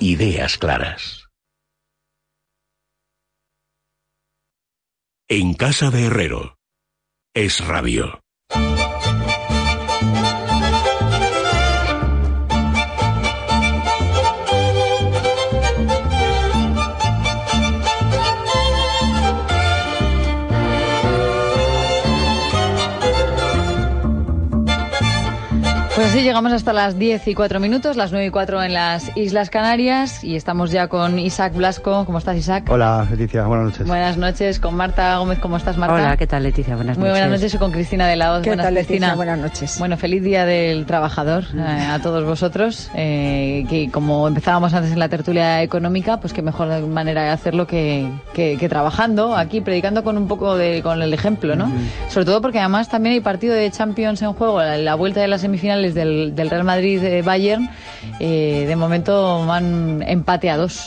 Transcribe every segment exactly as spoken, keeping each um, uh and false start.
ideas claras. En casa de Herrero, Es Radio. Pues así llegamos hasta las diez y cuatro minutos, las nueve y cuatro en las Islas Canarias, y estamos ya con Isaac Blasco. ¿Cómo estás, Isaac? Hola, Leticia, buenas noches. Buenas noches, con Marta Gómez. ¿Cómo estás, Marta? Hola, ¿qué tal, Leticia? Buenas Muy noches. buenas noches, y con Cristina de la Hoz. ¿Qué buenas, tal, Leticia? Cristina? Buenas noches. Bueno, feliz Día del Trabajador eh, a todos vosotros, eh, que como empezábamos antes en la tertulia económica, pues qué mejor manera de hacerlo que, que, que trabajando aquí, predicando con un poco de, con el ejemplo, ¿no? Mm. Sobre todo porque además también hay partido de Champions en juego, la, la vuelta de las semifinales del, del Real Madrid de Bayern. Eh, de momento van empate a dos.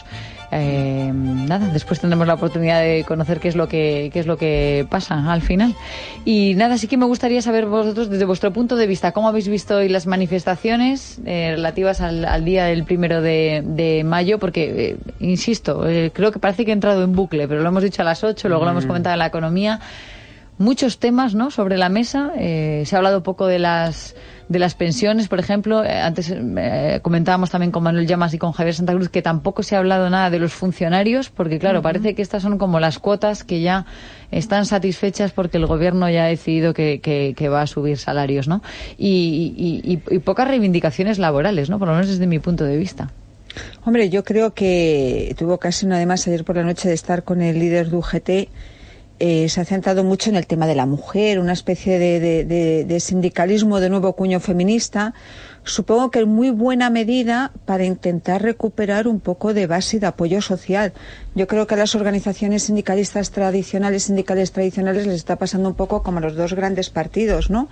Eh, nada, después tendremos la oportunidad de conocer qué es lo que qué es lo que pasa al final. Y nada, sí que me gustaría saber vosotros, desde vuestro punto de vista, cómo habéis visto hoy las manifestaciones eh, relativas al, al día del primero de, de mayo, porque eh, insisto, eh, creo que parece que he entrado en bucle, pero lo hemos dicho a las ocho, luego mm. lo hemos comentado en la economía. Muchos temas, ¿no?, sobre la mesa. Eh, se ha hablado poco de las de las pensiones, por ejemplo. Eh, antes eh, comentábamos también con Manuel Llamas y con Javier Santa Cruz que tampoco se ha hablado nada de los funcionarios, porque claro, uh-huh. parece que estas son como las cuotas que ya están satisfechas porque el gobierno ya ha decidido que, que, que va a subir salarios, ¿no? Y, y, y, y pocas reivindicaciones laborales, ¿no?, por lo menos desde mi punto de vista. Hombre, yo creo que tuve ocasión además ayer por la noche de estar con el líder de U G T. Eh, se ha centrado mucho en el tema de la mujer, una especie de, de, de, de sindicalismo de nuevo cuño feminista, supongo que en muy buena medida para intentar recuperar un poco de base de apoyo social. Yo creo que a las organizaciones sindicalistas tradicionales, sindicales tradicionales, les está pasando un poco como a los dos grandes partidos, ¿no?,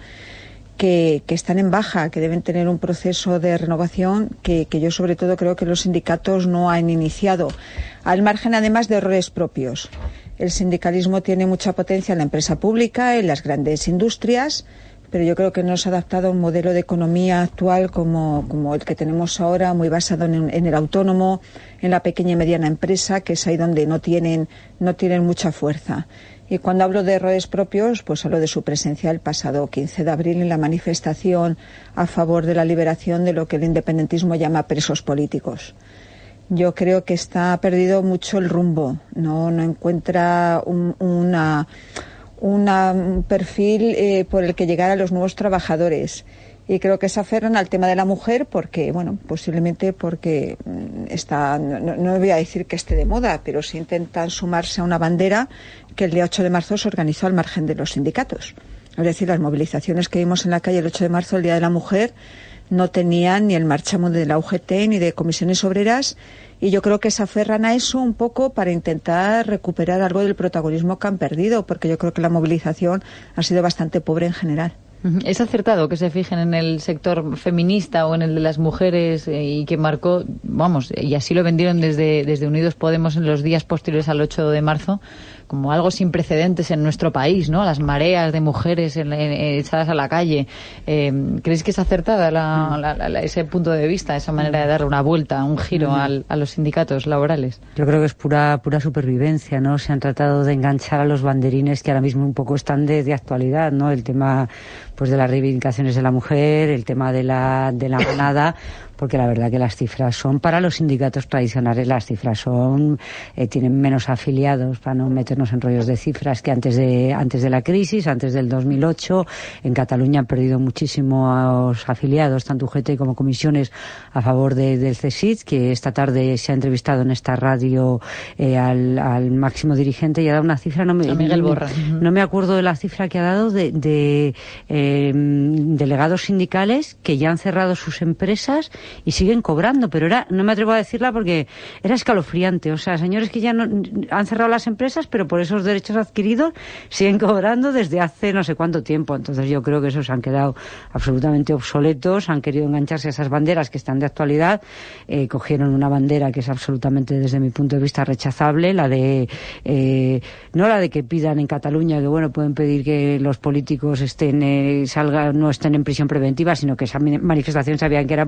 que, que están en baja, que deben tener un proceso de renovación que, que yo sobre todo creo que los sindicatos no han iniciado, al margen además de errores propios. El sindicalismo tiene mucha potencia en la empresa pública, en las grandes industrias, pero yo creo que no se ha adaptado a un modelo de economía actual como, como el que tenemos ahora, muy basado en, en el autónomo, en la pequeña y mediana empresa, que es ahí donde no tienen, no tienen mucha fuerza. Y cuando hablo de errores propios, pues hablo de su presencia el pasado quince de abril en la manifestación a favor de la liberación de lo que el independentismo llama presos políticos. Yo creo que está perdido mucho el rumbo, no, no encuentra un, una, una, un perfil eh, por el que llegar a los nuevos trabajadores. Y creo que se aferran al tema de la mujer porque, bueno, posiblemente porque está, no, no voy a decir que esté de moda, pero sí intentan sumarse a una bandera que el día ocho de marzo se organizó al margen de los sindicatos. Es decir, las movilizaciones que vimos en la calle el ocho de marzo, el Día de la Mujer, no tenían ni el marchamo de la U G T ni de comisiones obreras, y yo creo que se aferran a eso un poco para intentar recuperar algo del protagonismo que han perdido, porque yo creo que la movilización ha sido bastante pobre en general. ¿Es acertado que se fijen en el sector feminista o en el de las mujeres eh, y que marcó, vamos, y así lo vendieron desde, desde Unidos Podemos en los días posteriores al ocho de marzo, como algo sin precedentes en nuestro país, ¿no? Las mareas de mujeres en, en, echadas a la calle. Eh, ¿Creéis que es acertada la, la, la, ese punto de vista, esa manera de dar una vuelta, un giro mm. al, a los sindicatos laborales? Yo creo que es pura pura supervivencia, ¿no? Se han tratado de enganchar a los banderines que ahora mismo un poco están de, de actualidad, ¿no? El tema, pues, de las reivindicaciones de la mujer, el tema de la de la manada, porque la verdad que las cifras son, para los sindicatos tradicionales, las cifras son, eh, tienen menos afiliados, para no meternos en rollos de cifras, que antes de antes de la crisis, antes del dos mil ocho. En Cataluña han perdido muchísimos afiliados, tanto U G T como comisiones a favor de, del C S I D, que esta tarde se ha entrevistado en esta radio eh, al, al máximo dirigente y ha dado una cifra, no me, a Miguel Borra. No, no me acuerdo de la cifra que ha dado de, de eh, delegados sindicales que ya han cerrado sus empresas y siguen cobrando, pero era, no me atrevo a decirla porque era escalofriante. O sea, señores que ya no han cerrado las empresas, pero por esos derechos adquiridos siguen cobrando desde hace no sé cuánto tiempo. Entonces yo creo que esos han quedado absolutamente obsoletos, han querido engancharse a esas banderas que están de actualidad, eh, cogieron una bandera que es absolutamente, desde mi punto de vista, rechazable, la de eh, no la de que pidan en Cataluña, que bueno, pueden pedir que los políticos estén eh, salgan, no estén en prisión preventiva, sino que esa manifestación sabían que era por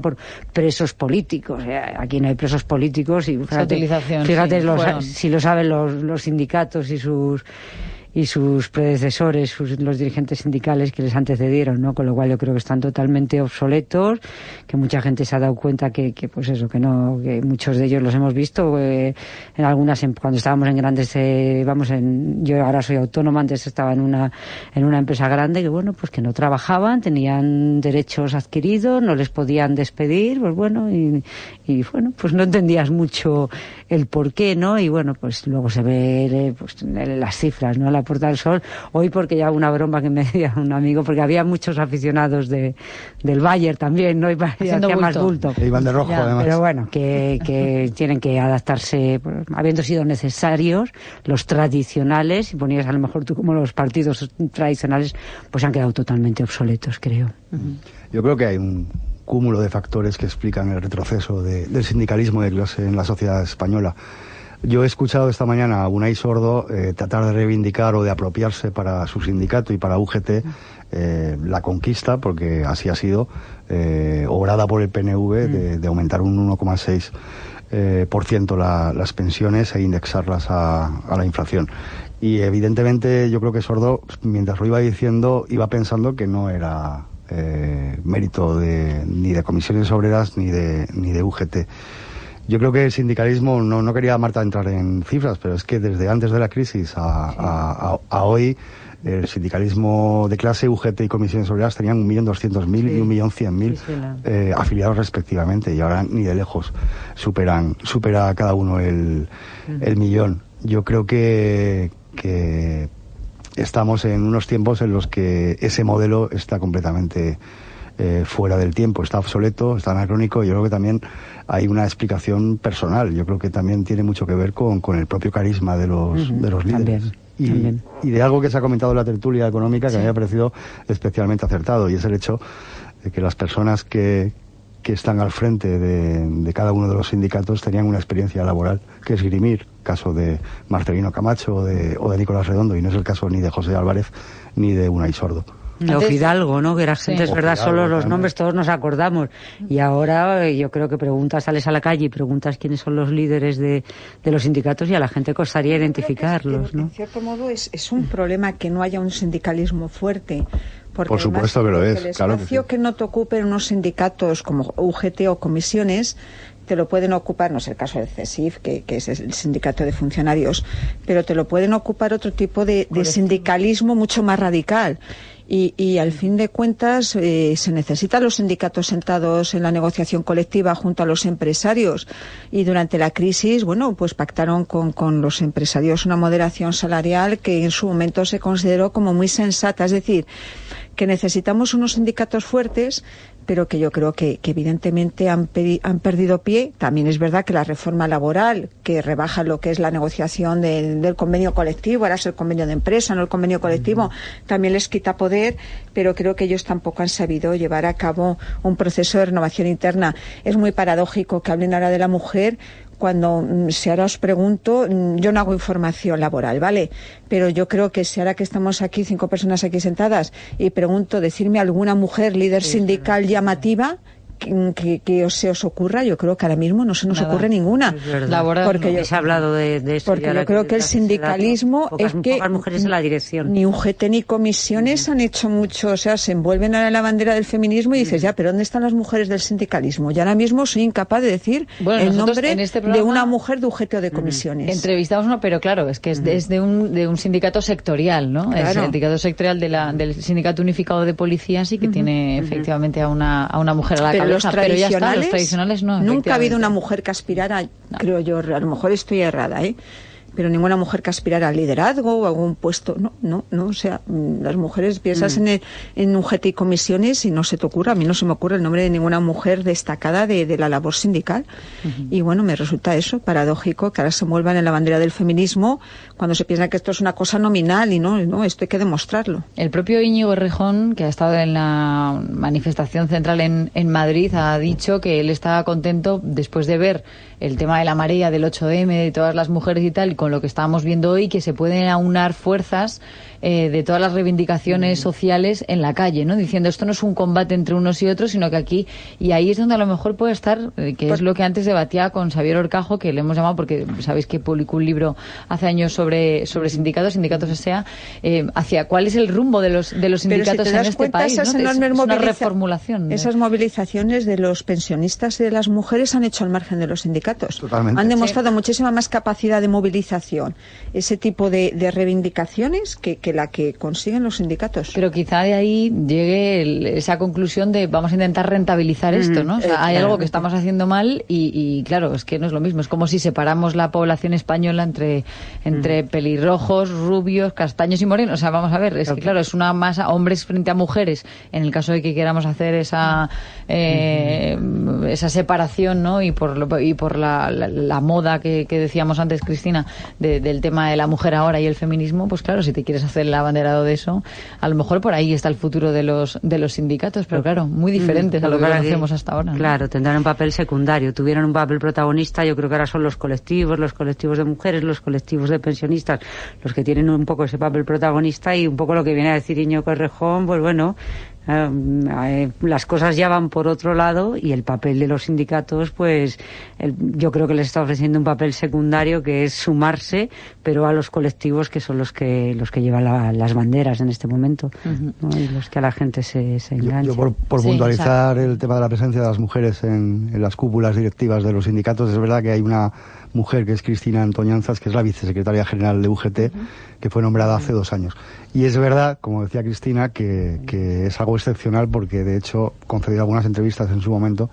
presos políticos. Aquí no hay presos políticos y fíjate, fíjate sí, los, bueno. si lo saben los, los sindicatos y sus y sus predecesores, sus, los dirigentes sindicales que les antecedieron, ¿no? Con lo cual yo creo que están totalmente obsoletos, que mucha gente se ha dado cuenta que, que pues eso, que no, que muchos de ellos los hemos visto eh, en algunas, cuando estábamos en grandes, eh, vamos, en, yo ahora soy autónoma, antes estaba en una, en una empresa grande, que bueno, pues que no trabajaban, tenían derechos adquiridos, no les podían despedir, pues bueno, y, y bueno, pues no entendías mucho el por qué, ¿no? Y bueno, pues luego se ve eh, pues, las cifras, ¿no? La Puerta del Sol, hoy porque ya una broma que me decía un amigo, porque había muchos aficionados de, del Bayern también, ¿no? Y hacía más bulto. E iban de rojo, ya, además. Pero bueno, que, que tienen que adaptarse, pues, habiendo sido necesarios, los tradicionales, y ponías a lo mejor tú como los partidos tradicionales, pues han quedado totalmente obsoletos, creo. Uh-huh. Yo creo que hay un cúmulo de factores que explican el retroceso de, del sindicalismo de clase en la sociedad española. Yo he escuchado esta mañana a Unai Sordo eh, tratar de reivindicar o de apropiarse para su sindicato y para U G T eh, la conquista, porque así ha sido, eh, obrada por el P N V, de, de aumentar un uno coma seis eh, por ciento la, las pensiones e indexarlas a, a la inflación. Y evidentemente yo creo que Sordo, mientras lo iba diciendo, iba pensando que no era eh, mérito de, ni de comisiones obreras ni de, ni de U G T. Yo creo que el sindicalismo, no, no quería Marta entrar en cifras, pero es que desde antes de la crisis a, sí. a, a, a hoy, el sindicalismo de clase, U G T y comisiones obreras tenían un millón doscientos mil y un millón cien mil eh, afiliados respectivamente, y ahora ni de lejos superan, supera cada uno el, uh-huh. el millón. Yo creo que, que estamos en unos tiempos en los que ese modelo está completamente eh, fuera del tiempo, está obsoleto, está anacrónico. Yo creo que también hay una explicación personal. Yo creo que también tiene mucho que ver con, con el propio carisma de los, uh-huh. de los líderes. También, y, también. y de algo que se ha comentado en la tertulia económica que sí. me ha parecido especialmente acertado, y es el hecho de que las personas que, que están al frente de, de cada uno de los sindicatos tenían una experiencia laboral que esgrimir, caso de Marcelino Camacho o de, o de Nicolás Redondo, y no es el caso ni de José Álvarez ni de Unai Sordo. O Fidalgo, ¿no? Que era gente, sí. es verdad, Fidalgo, solo los también. Nombres todos nos acordamos. Y ahora yo creo que preguntas, sales a la calle y preguntas quiénes son los líderes de, de los sindicatos y a la gente costaría identificarlos, en, ¿no? En cierto modo es, es un problema que no haya un sindicalismo fuerte. Porque Por supuesto que lo es, el claro. El espacio que, sí. que no te ocupen unos sindicatos como U G T o comisiones te lo pueden ocupar, no es el caso del C E S I F, que, que es el sindicato de funcionarios, pero te lo pueden ocupar otro tipo de, de sindicalismo mucho más radical. Y, y al fin de cuentas eh, se necesitan los sindicatos sentados en la negociación colectiva junto a los empresarios, y durante la crisis, bueno, pues pactaron con, con los empresarios una moderación salarial que en su momento se consideró como muy sensata. Es decir, que necesitamos unos sindicatos fuertes, pero que yo creo que, que evidentemente han, pedi, han perdido pie. También es verdad que la reforma laboral, que rebaja lo que es la negociación de, del convenio colectivo, ahora es el convenio de empresa, no el convenio colectivo, uh-huh. también les quita poder, pero creo que ellos tampoco han sabido llevar a cabo un proceso de renovación interna. Es muy paradójico que hablen ahora de la mujer, cuando, si ahora os pregunto, yo no hago información laboral, ¿vale? Pero yo creo que si ahora que estamos aquí, cinco personas aquí sentadas, y pregunto, decirme alguna mujer líder sí, sindical sí, llamativa, que, que, que os, se os ocurra, yo creo que ahora mismo no se nos Nada. ocurre ninguna. Laboral, porque no. yo, se ha hablado de, de eso. Porque yo creo que, que el sindicalismo pocas, es que pocas mujeres en la dirección. Ni U G T ni comisiones uh-huh. han hecho mucho, o sea, se envuelven ahora en la bandera del feminismo y dices, uh-huh. ya, pero ¿dónde están las mujeres del sindicalismo? Y ahora mismo soy incapaz de decir bueno, el nombre en este de una mujer de U G T o de comisiones. Uh-huh. Entrevistamos uno, pero claro, es que es, uh-huh. de, es de, un, de un sindicato sectorial, ¿no? Claro. El sindicato sectorial de la, del Sindicato Unificado de Policías y que uh-huh. tiene uh-huh. efectivamente a una, a una mujer a la pero cabeza, pero ya está. Los tradicionales no, nunca ha habido una mujer que aspirara, no. creo yo, a lo mejor estoy errada, ¿eh? pero ninguna mujer que aspirara al liderazgo o a algún puesto, no, no, no, o sea, las mujeres piensas mm. en, el, en U G T y comisiones y no se te ocurre, a mí no se me ocurre el nombre de ninguna mujer destacada de, de la labor sindical. Uh-huh. Y bueno, me resulta eso, paradójico, que ahora se muevan en la bandera del feminismo cuando se piensa que esto es una cosa nominal y no, no, esto hay que demostrarlo. El propio Íñigo Errejón, que ha estado en la manifestación central en, en Madrid, ha dicho que él estaba contento después de ver el tema de la marea del ocho eme, de todas las mujeres y tal, con con lo que estábamos viendo hoy, que se pueden aunar fuerzas eh, de todas las reivindicaciones sociales en la calle, ¿no? Diciendo, esto no es un combate entre unos y otros, sino que aquí, y ahí es donde a lo mejor puede estar, eh, que es lo que antes debatía con Xavier Horcajo, que le hemos llamado porque sabéis que publicó un libro hace años sobre sobre sindicatos, sindicatos S A, eh, hacia cuál es el rumbo de los de los sindicatos si en este cuenta, país, esas ¿no? enormes es, es una moviliza- reformulación. Esas de... movilizaciones de los pensionistas y de las mujeres han hecho al margen de los sindicatos. Totalmente. Han demostrado Sí. muchísima más capacidad de movilización, ese tipo de, de reivindicaciones que, que la que consiguen los sindicatos. Pero quizá de ahí llegue el, esa conclusión de vamos a intentar rentabilizar esto, ¿no? O sea, Eh, hay algo claramente. que estamos haciendo mal y, y claro, es que no es lo mismo. Es como si separamos la población española entre, entre pelirrojos, rubios, castaños y morenos. O sea, vamos a ver, es que claro, es una masa, hombres frente a mujeres, en el caso de que queramos hacer esa eh, esa separación, ¿no? Y por lo- y por la, la, la moda que, que decíamos antes, Cristina, de- del tema de la mujer ahora y el feminismo, pues claro, si te quieres hacer el abanderado de eso, a lo mejor por ahí está el futuro de los de los sindicatos, pero claro, muy diferentes a lo que Para conocemos hasta ahora, ¿no? Claro, tendrán un papel secundario. Tuvieron un papel protagonista, yo creo que ahora son los colectivos, los colectivos de mujeres, los colectivos de pensionistas, los que tienen un poco ese papel protagonista y un poco lo que viene a decir Íñigo Errejón, pues bueno, eh, eh, las cosas ya van por otro lado y el papel de los sindicatos, pues el, yo creo que les está ofreciendo un papel secundario que es sumarse, pero a los colectivos que son los que los que llevan la, las banderas en este momento, Ujú. ¿no? Y los que a la gente se, se Yo, engancha. yo por, por Sí, puntualizar el tema de la presencia de las mujeres en, en las cúpulas directivas de los sindicatos, es verdad que hay una mujer que es Cristina Antoñanzas, que es la vicesecretaria general de U G T, que fue nombrada hace dos años. Y es verdad, como decía Cristina, que, que es algo excepcional porque de hecho concedió algunas entrevistas en su momento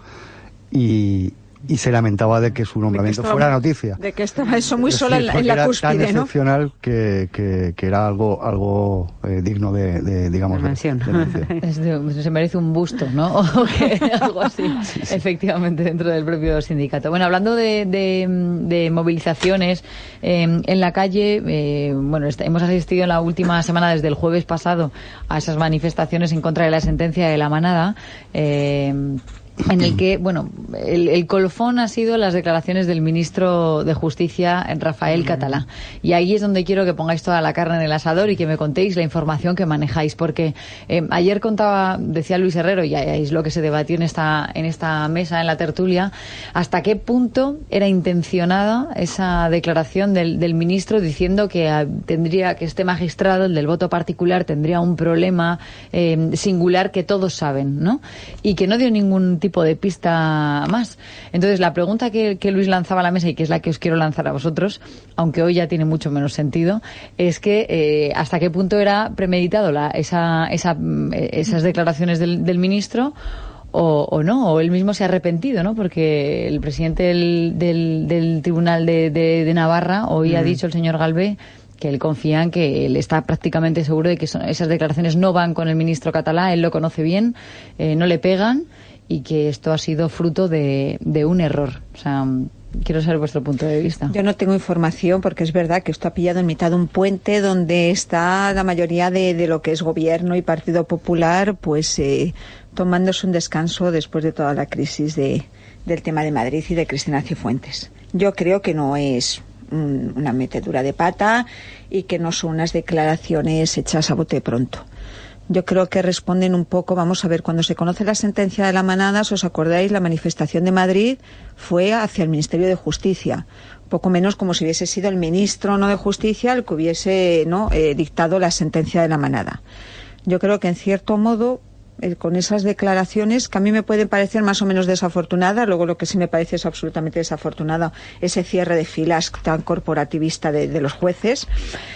y, y se lamentaba de que su nombramiento estaba- fuera noticia. De que estaba eso muy Es sola decir, en la, en porque la era tan cúspide, ¿no? excepcional que, que, que era algo algo eh, digno de, de digamos De mención. de mención. Es de- se merece un busto, ¿no? O que, algo así, efectivamente, dentro del propio sindicato. Bueno, hablando de, de, de movilizaciones eh, en la calle, eh, bueno, est- hemos asistido en la última semana, desde el jueves pasado, a esas manifestaciones en contra de la sentencia de la manada. Eh, en el que, bueno, el, el colofón ha sido las declaraciones del ministro de Justicia, Rafael Catalá. Y ahí es donde quiero que pongáis toda la carne en el asador y que me contéis la información que manejáis, porque eh, ayer contaba, decía Luis Herrero, y es lo que se debatió en esta, en esta mesa, en la tertulia, hasta qué punto era intencionada esa declaración del, del ministro diciendo que ah, tendría, que este magistrado, el del voto particular, tendría un problema eh, singular que todos saben, ¿no? Y que no dio ningún tipo de pista más. Entonces, la pregunta que, que Luis lanzaba a la mesa y que es la que os quiero lanzar a vosotros, aunque hoy ya tiene mucho menos sentido, es que eh, hasta qué punto era premeditado la, esa, esa, esas declaraciones del, del ministro o, o no, o él mismo se ha arrepentido, ¿no? Porque el presidente del, del, del Tribunal de, de, de Navarra hoy mm. ha dicho, el señor Galvé, que él confía en que él está prácticamente seguro de que son, esas declaraciones no van con el ministro Catalá, él lo conoce bien, eh, no le pegan, y que esto ha sido fruto de, de un error. O sea, quiero saber vuestro punto de vista. Yo no tengo información porque es verdad que esto ha pillado en mitad de un puente donde está la mayoría de, de lo que es gobierno y Partido Popular, pues eh, tomándose un descanso después de toda la crisis de, del tema de Madrid y de Cristina Cifuentes. Yo creo que no es un, una metedura de pata y que no son unas declaraciones hechas a bote pronto. Yo creo que responden un poco, vamos a ver, cuando se conoce la sentencia de la manada, si os acordáis, la manifestación de Madrid fue hacia el Ministerio de Justicia, poco menos como si hubiese sido el ministro no de Justicia el que hubiese no eh, dictado la sentencia de la manada. Yo creo que en cierto modo, eh, con esas declaraciones, que a mí me pueden parecer más o menos desafortunadas, luego lo que sí me parece es absolutamente desafortunado, ese cierre de filas tan corporativista de, de los jueces.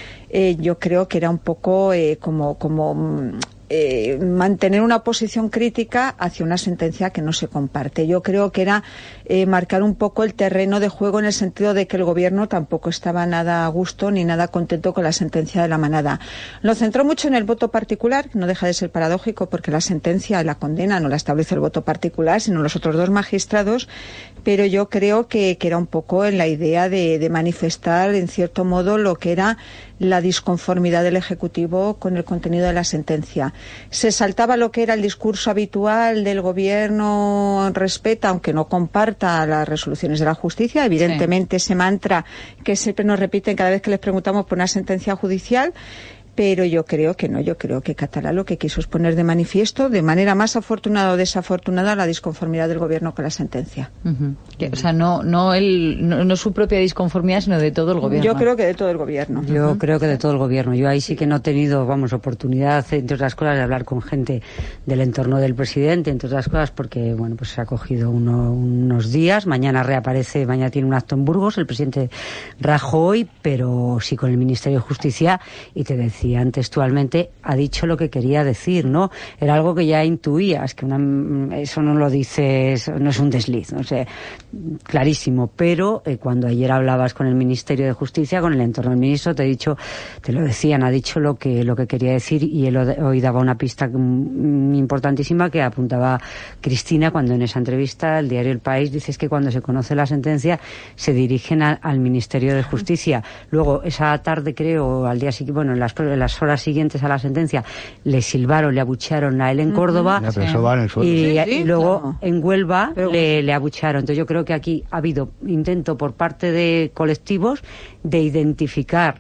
Eh, yo creo que era un poco eh, como, como eh, mantener una posición crítica hacia una sentencia que no se comparte. Yo creo que era eh, marcar un poco el terreno de juego en el sentido de que el gobierno tampoco estaba nada a gusto ni nada contento con la sentencia de la manada. Lo centró mucho en el voto particular, que no deja de ser paradójico porque la sentencia, la condena, no la establece el voto particular, sino los otros dos magistrados, pero yo creo que, que era un poco en la idea de, de manifestar, en cierto modo, lo que era la disconformidad del Ejecutivo con el contenido de la sentencia. Se saltaba lo que era el discurso habitual del Gobierno, respeta, aunque no comparta las resoluciones de la justicia, evidentemente sí. Ese mantra que siempre nos repiten cada vez que les preguntamos por una sentencia judicial. Pero yo creo que no, yo creo que Catalá lo que quiso es poner de manifiesto, de manera más afortunada o desafortunada, la disconformidad del Gobierno con la sentencia. Uh-huh. que, o sea, no no, él, no no su propia disconformidad, sino de todo el Gobierno. Yo creo que de todo el Gobierno. Yo uh-huh. creo que de todo el Gobierno. Yo ahí sí que no he tenido, vamos, oportunidad, entre otras cosas, de hablar con gente del entorno del presidente, entre otras cosas, porque, bueno, pues se ha cogido uno, unos días. Mañana reaparece, mañana tiene un acto en Burgos, el presidente Rajoy, pero sí con el Ministerio de Justicia, y te decía textualmente, ha dicho lo que quería decir, ¿no? Era algo que ya intuías, que una, eso no lo dices, no es un desliz, no sé, clarísimo, pero eh, cuando ayer hablabas con el Ministerio de Justicia, con el entorno del ministro, te he dicho, te lo decían, ha dicho lo que lo que quería decir, y él hoy daba una pista importantísima que apuntaba Cristina cuando en esa entrevista el diario El País dice es que cuando se conoce la sentencia se dirigen a, al Ministerio de Justicia. Luego, esa tarde creo, al día siguiente, bueno, en las, en las horas siguientes a la sentencia, le silbaron, le abuchearon a él en Córdoba, ya, pero eso va en el suelo. y, Sí, sí, y luego claro. en Huelva pero... le, le abuchearon. Entonces yo creo que aquí ha habido intento por parte de colectivos de identificar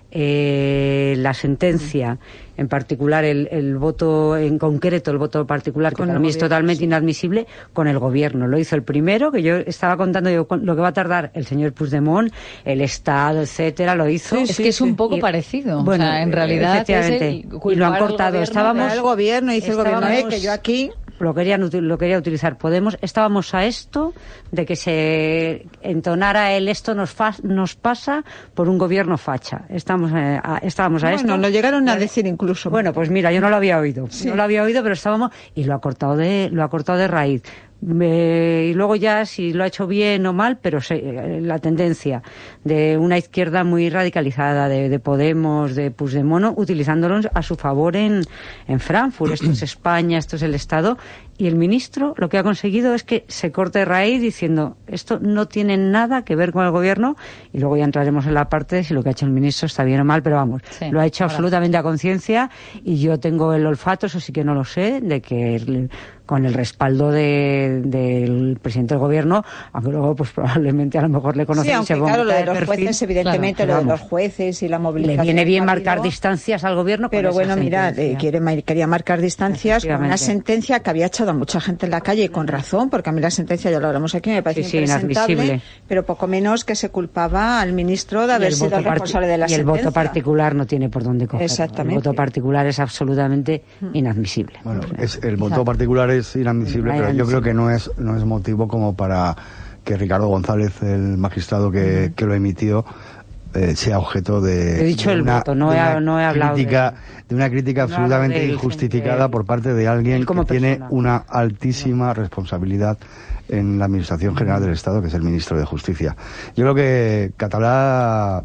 eh, la sentencia, en particular el, el voto en concreto, el voto particular, que con para mí gobierno, es totalmente sí. inadmisible, con el Gobierno. Lo hizo el primero, que yo estaba contando yo lo que va a tardar el señor Puigdemont, el Estado, etcétera, lo hizo. Sí, es sí, que es un sí. poco y, parecido. Bueno, o sea, en realidad efectivamente, es el, y lo han cortado. Estábamos el Gobierno, dice el Gobierno, eh, que yo aquí... Lo querían lo quería utilizar Podemos. Estábamos a esto de que se entonara el esto nos fa, nos pasa por un gobierno facha. Estamos eh, a, estábamos a bueno, esto. Bueno, lo llegaron a decir incluso. Bueno, pues mira, yo no lo había oído. Sí. No lo había oído, pero estábamos y lo ha cortado de lo ha cortado de raíz. Eh, y luego ya si lo ha hecho bien o mal, pero se, eh, la tendencia de una izquierda muy radicalizada, de, de Podemos, de Puigdemont, utilizándolos a su favor en, en Frankfurt. Esto es España, esto es el Estado. Y el ministro lo que ha conseguido es que se corte de raíz diciendo esto no tiene nada que ver con el Gobierno, y luego ya entraremos en la parte de si lo que ha hecho el ministro está bien o mal, pero vamos, sí, lo ha hecho ahora absolutamente a conciencia, y yo tengo el olfato, eso sí que no lo sé, de que el, con el respaldo de, del presidente del Gobierno, aunque luego pues probablemente a lo mejor le conocen. Sí, aunque se claro, lo de de los perfil, jueces, evidentemente, claro, lo de los jueces y la movilización. Le viene bien marcar distancias al Gobierno. Pero con bueno, mira, eh, quiere, quería marcar distancias con una sentencia que había echado a mucha gente en la calle, y con razón, porque a mí la sentencia, ya lo hablamos aquí, me parece sí, sí, impresentable, pero poco menos que se culpaba al ministro de haber el sido el responsable de la y sentencia. Y el voto particular no tiene por dónde coger. Exactamente. El voto particular es absolutamente inadmisible. Bueno, es, el voto Exacto. particular es inadmisible, pero yo creo que no es no es motivo como para que Ricardo González, el magistrado que, uh-huh. que lo emitió, eh, sea objeto de, he dicho de el una, voto, no he, una no he hablado crítica, de, de una crítica no absolutamente él, injustificada él, por parte de alguien que persona. tiene una altísima responsabilidad en la Administración General del Estado, que es el ministro de Justicia. Yo creo que Catalá,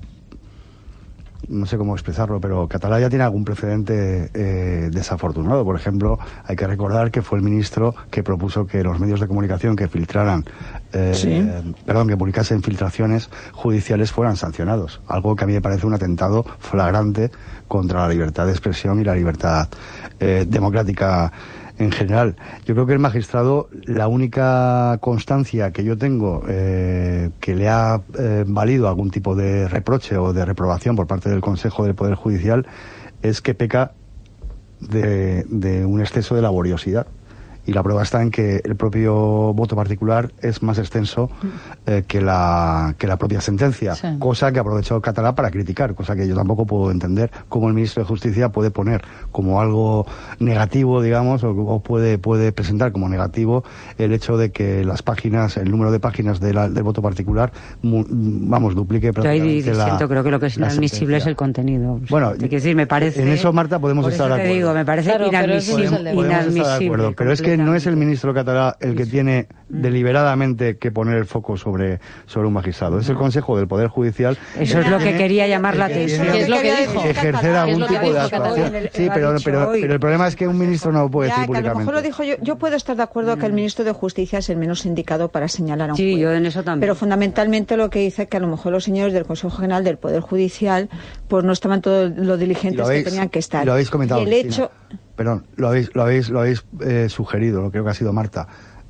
no sé cómo expresarlo, pero Catalá ya tiene algún precedente eh, desafortunado. Por ejemplo, hay que recordar que fue el ministro que propuso que los medios de comunicación que filtraran, eh, ¿Sí? perdón, que publicasen filtraciones judiciales fueran sancionados. Algo que a mí me parece un atentado flagrante contra la libertad de expresión y la libertad eh, democrática en general. Yo creo que el magistrado, la única constancia que yo tengo eh, que le ha eh, valido algún tipo de reproche o de reprobación por parte del Consejo del Poder Judicial es que peca de, de un exceso de laboriosidad. Y la prueba está en que el propio voto particular es más extenso eh, que la que la propia sentencia, sí. cosa que ha aprovechado Catalá para criticar, cosa que yo tampoco puedo entender cómo el ministro de Justicia puede poner como algo negativo, digamos, o, o puede puede presentar como negativo el hecho de que las páginas, el número de páginas de la, del voto particular, mu, vamos, duplique prácticamente yo ahí siento, creo que lo que es inadmisible es el contenido. Bueno, es decir, me parece, en eso, Marta podemos estar de acuerdo. Digo, me parece claro, inadmisible, pero podemos, podemos estar de acuerdo, pero es que que no es el ministro catalá el que tiene deliberadamente que poner el foco sobre, sobre un magistrado, es el Consejo del Poder Judicial. Eso es lo que quería llamar la atención. ¿Qué es lo que dijo? Ejercer algún tipo de actuación. Sí, pero, pero, pero el problema es que un ministro no lo puede ya, decir públicamente. A lo mejor lo dijo yo. Yo puedo estar de acuerdo que el ministro de Justicia es el menos indicado para señalar a un sí, juez. yo en eso también. Pero fundamentalmente lo que dice es que a lo mejor los señores del Consejo General del Poder Judicial pues no estaban todo lo diligentes habéis, que tenían que estar. Y lo habéis comentado. Y el hecho... Perdón, lo habéis, lo habéis, lo habéis eh, sugerido, lo creo que ha sido Marta.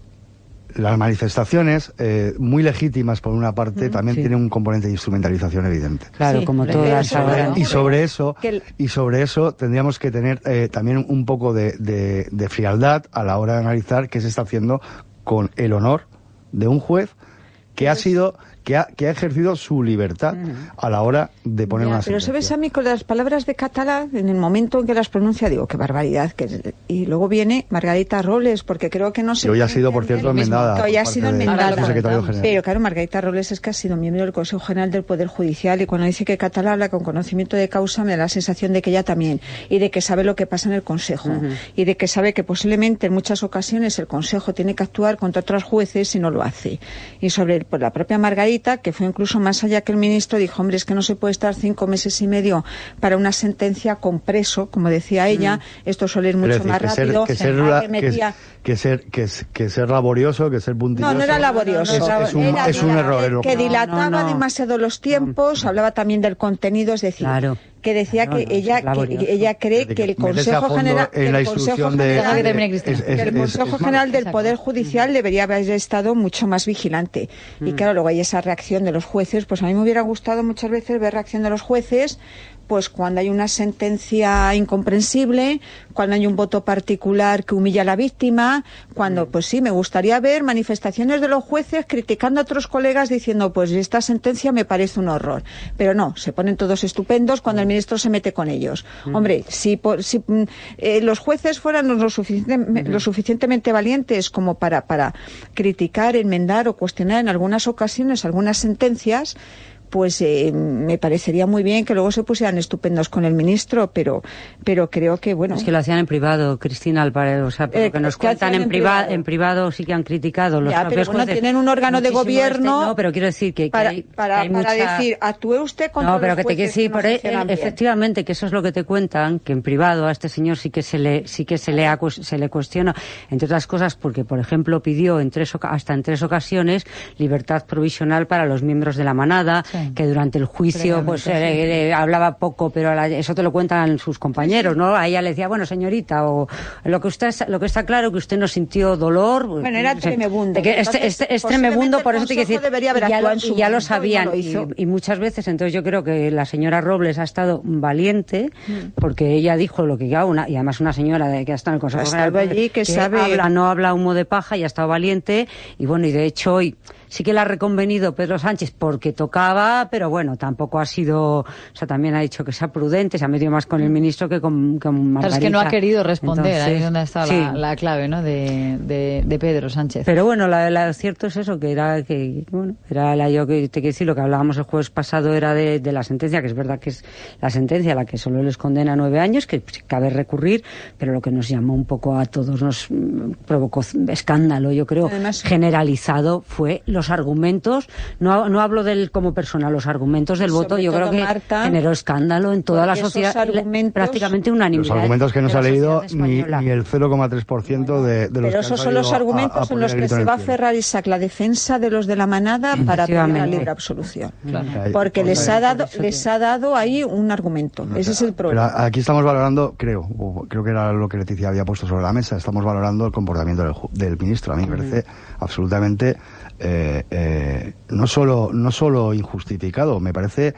Las manifestaciones, eh, muy legítimas por una parte, mm, también sí. tienen un componente de instrumentalización evidente. Claro, sí, como todas ahora. Y sobre eso, y sobre eso tendríamos que tener eh, también un poco de, de, de frialdad a la hora de analizar qué se está haciendo con el honor de un juez que ha sido... Que ha, que ha ejercido su libertad a la hora de poner ya, una sentencia. Pero sabes, a mí con las palabras de Catalá, en el momento en que las pronuncia, digo, qué barbaridad. Que, y luego viene Margarita Robles, porque creo que no se... Que hoy ha sido, por cierto, enmendada. Que hoy ha sido enmendada. De, pero claro, Margarita Robles es que ha sido miembro del Consejo General del Poder Judicial y cuando dice que Catalá habla con conocimiento de causa, me da la sensación de que ella también, y de que sabe lo que pasa en el Consejo, uh-huh. y de que sabe que posiblemente en muchas ocasiones el Consejo tiene que actuar contra otros jueces y no lo hace. Y sobre pues, la propia Margarita, que fue incluso más allá que el ministro, dijo, hombre, es que no se puede estar cinco meses y medio para una sentencia con preso, como decía ella, mm. esto suele ir mucho decir, más que rápido. Ser, que, ser, la, metía... que, ser, que, que ser laborioso, que ser puntilloso. No, no era laborioso. Es, es un, era, es un error. Era, que dilataba no, no, no. demasiado los tiempos, no. hablaba también del contenido, es decir... Claro. que decía no, que no, ella que ella cree que el Consejo General en la instrucción de, General, de, de, es, es, que el Consejo es, General del Poder Judicial debería haber estado mucho más vigilante mm. y claro, luego hay esa reacción de los jueces, pues a mí me hubiera gustado muchas veces ver reacción de los jueces pues cuando hay una sentencia incomprensible, cuando hay un voto particular que humilla a la víctima, cuando, pues sí, me gustaría ver manifestaciones de los jueces criticando a otros colegas diciendo, pues esta sentencia me parece un horror. Pero no, se ponen todos estupendos cuando el ministro se mete con ellos. Hombre, si, por, si eh, los jueces fueran lo, suficiente, lo suficientemente valientes como para, para criticar, enmendar o cuestionar en algunas ocasiones algunas sentencias, pues eh, me parecería muy bien que luego se pusieran estupendos con el ministro, pero pero creo que, bueno... Es que lo hacían en privado, Cristina, al parecer, o sea, por eh, lo que nos que cuentan en, en privado, privado, en privado sí que han criticado los ya, propios pero bueno, jueces. Tienen un órgano de gobierno... Este, no, pero quiero decir que, que para, hay, para, que hay para mucha... decir, actúe usted contra no, pero los que te jueces sí, que por no él, efectivamente, que eso es lo que te cuentan, que en privado a este señor sí que se le sí que se le, ha, se le cuestiona, entre otras cosas, porque, por ejemplo, pidió en tres hasta en tres ocasiones libertad provisional para los miembros de la manada, sí. que durante el juicio, pues... Eh, eh, hablaba poco, pero la, eso te lo cuentan sus compañeros, ¿no? A ella le decía, bueno, señorita, o lo que usted lo que está claro que usted no sintió dolor. Bueno, era o sea, tremebundo. Que este, este, es tremebundo, por eso te quiero decir. Haber y ya, lo, y ya lo sabían. No lo y, y muchas veces, entonces yo creo que la señora Robles ha estado valiente, mm. porque ella dijo lo que ya una, y además una señora de, que ha estado en el Consejo General, allí, que, que sabe... habla, no habla humo de paja y ha estado valiente, y bueno, y de hecho hoy sí que la ha reconvenido Pedro Sánchez porque tocaba, pero bueno, tampoco ha sido, o sea, también ha dicho que sea prudente, se ha metido más con el ministro que con, con Margarita. Pero es que no ha querido responder, entonces, ahí es donde ha estado sí. la, la clave, ¿no?, de, de, de Pedro Sánchez. Pero bueno, la, la cierto es eso, que era, que bueno, era la, yo que te quiero decir, lo que hablábamos el jueves pasado era de, de la sentencia, que es verdad que es la sentencia la que solo les condena a nueve años, que pues, cabe recurrir, pero lo que nos llamó un poco a todos, nos provocó escándalo, yo creo, además, generalizado, fue los argumentos, no, no hablo del como persona, los argumentos del voto, yo creo que Marta, generó escándalo en toda la sociedad, prácticamente unanimidad. Los argumentos que no se ha leído ni, ni el cero coma tres por ciento de, de los Pero que esos son los argumentos a, a en los que se va a aferrar Isaac, la defensa de los de la manada para pedir la libre absolución. Claro. Porque les ha dado les ha dado ahí un argumento. No, Ese es el problema. Pero aquí estamos valorando, creo, creo que era lo que Leticia había puesto sobre la mesa, estamos valorando el comportamiento del, del ministro. A mí me parece mm. absolutamente eh, eh, no solo no solo injustificado, me parece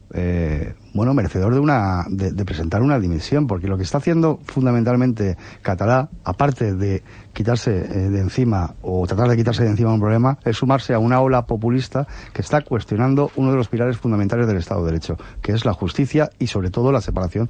eh, bueno, merecedor de una de, de presentar una dimisión, porque lo que está haciendo fundamentalmente Catalá, aparte de quitarse eh, de encima o tratar de quitarse de encima un problema, es sumarse a una ola populista que está cuestionando uno de los pilares fundamentales del Estado de Derecho, que es la justicia y sobre todo la separación